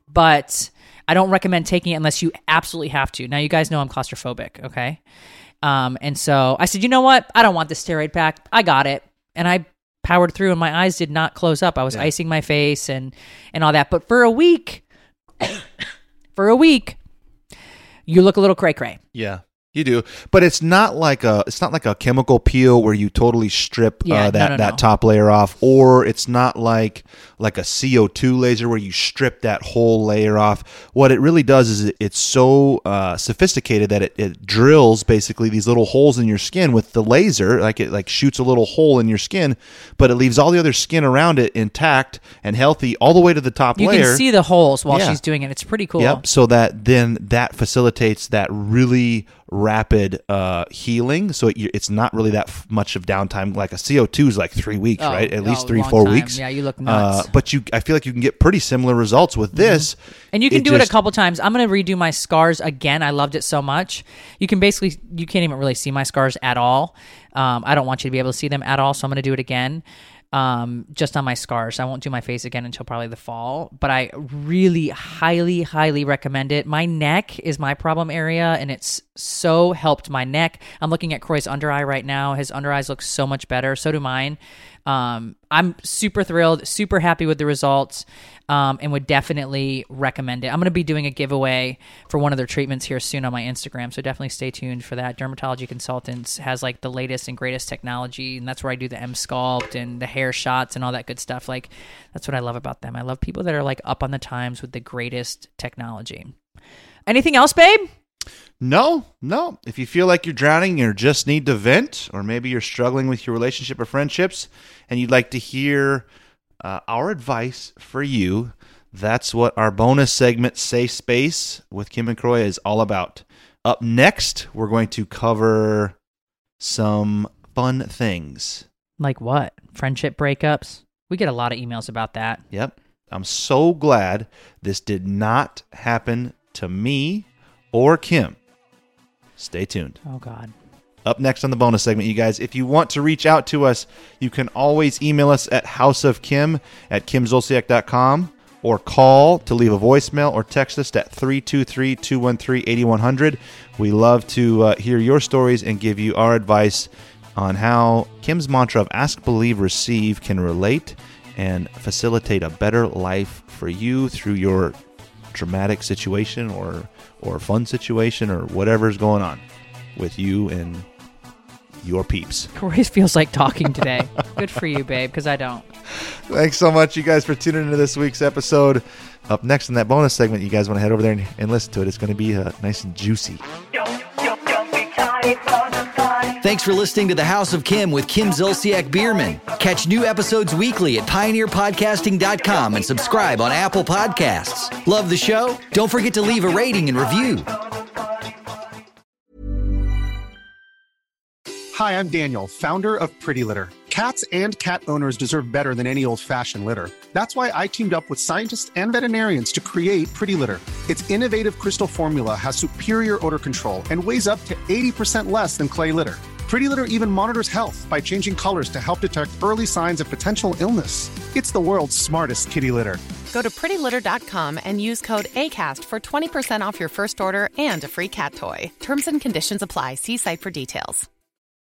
S6: but I don't recommend taking it unless you absolutely have to. Now, you guys know I'm claustrophobic, okay? Um, and so I said, you know what? I don't want the steroid pack. I got it. And I powered through, and my eyes did not close up. I was
S2: Yeah.
S6: icing my face and and all that. But for a week, for a week, you look a little cray cray.
S2: Yeah, you do, but it's not like a it's not like a chemical peel where you totally strip
S6: Yeah,
S2: uh,
S6: no,
S2: that
S6: no,
S2: that
S6: no.
S2: top layer off, or it's not like like a C O two laser where you strip that whole layer off. What it really does is it, it's so uh, sophisticated that it, it drills basically these little holes in your skin with the laser, like it like shoots a little hole in your skin, but it leaves all the other skin around it intact and healthy all the way to the top
S6: You
S2: layer.
S6: can see the holes while
S2: Yeah.
S6: she's doing it. It's pretty cool.
S2: Yep. So that then that facilitates that really rapid uh, healing. So it, it's not really that f- much of downtime. Like a C O two is like three weeks,
S6: Oh,
S2: right? At least
S6: oh,
S2: three,
S6: long
S2: four
S6: time.
S2: weeks.
S6: Yeah, you look nuts.
S2: Uh, but you, I feel like you can get pretty similar results with this.
S6: And you can do it
S2: just-
S6: a couple times. I'm going to redo my scars again. I loved it so much. You can basically, you can't even really see my scars at all. Um, I don't want you to be able to see them at all, so I'm going to do it again. Um, just on my scars. I won't do my face again until probably the fall, but I really highly, highly recommend it. My neck is my problem area, and it's so helped my neck. I'm looking at Croy's under eye right now. His under eyes look so much better. So do mine. Um, I'm super thrilled, super happy with the results, um, and would definitely recommend it. I'm going to be doing a giveaway for one of their treatments here soon on my Instagram, so definitely stay tuned for that. Dermatology Consultants has like the latest and greatest technology, and that's where I do the M Sculpt and the hair shots and all that good stuff. Like, that's what I love about them. I love people that are like up on the times with the greatest technology. Anything else, babe?
S2: No, no. If you feel like you're drowning or just need to vent, or maybe you're struggling with your relationship or friendships and you'd like to hear uh, our advice for you, that's what our bonus segment, Safe Space with Kim and Croy, is all about. Up next, we're going to cover some fun things.
S6: Like what? Friendship breakups? We get a lot of emails about that.
S2: Yep. I'm so glad this did not happen to me or Kim. Stay tuned.
S6: Oh, God.
S2: Up next on the bonus segment, you guys, if you want to reach out to us, you can always email us at houseofkim at kim zolciak dot com or call to leave a voicemail or text us at three two three, two one three, eight one zero zero. We love to uh, hear your stories and give you our advice on how Kim's mantra of ask, believe, receive can relate and facilitate a better life for you through your dramatic situation or or fun situation or whatever's going on with you and your peeps.
S6: Corey feels like talking today. Good for you, babe, because I don't.
S2: Thanks so much, you guys, for tuning into this week's episode. Up next in that bonus segment, you guys want to head over there and, and listen to it. It's going to be uh, nice and juicy.
S4: Don't, don't, don't be tired for the fun.
S5: Thanks for listening to The House of Kim with Kim Zolciak Bierman. Catch new episodes weekly at pioneer podcasting dot com and subscribe on Apple Podcasts. Love the show? Don't forget to leave a rating and review.
S4: For the fun.
S8: Hi, I'm Daniel, founder of Pretty Litter. Cats and cat owners deserve better than any old-fashioned litter. That's why I teamed up with scientists and veterinarians to create Pretty Litter. Its innovative crystal formula has superior odor control and weighs up to eighty percent less than clay litter. Pretty Litter even monitors health by changing colors to help detect early signs of potential illness. It's the world's smartest kitty litter.
S9: Go to pretty litter dot com and use code ACAST for twenty percent off your first order and a free cat toy. Terms and conditions apply. See site for details.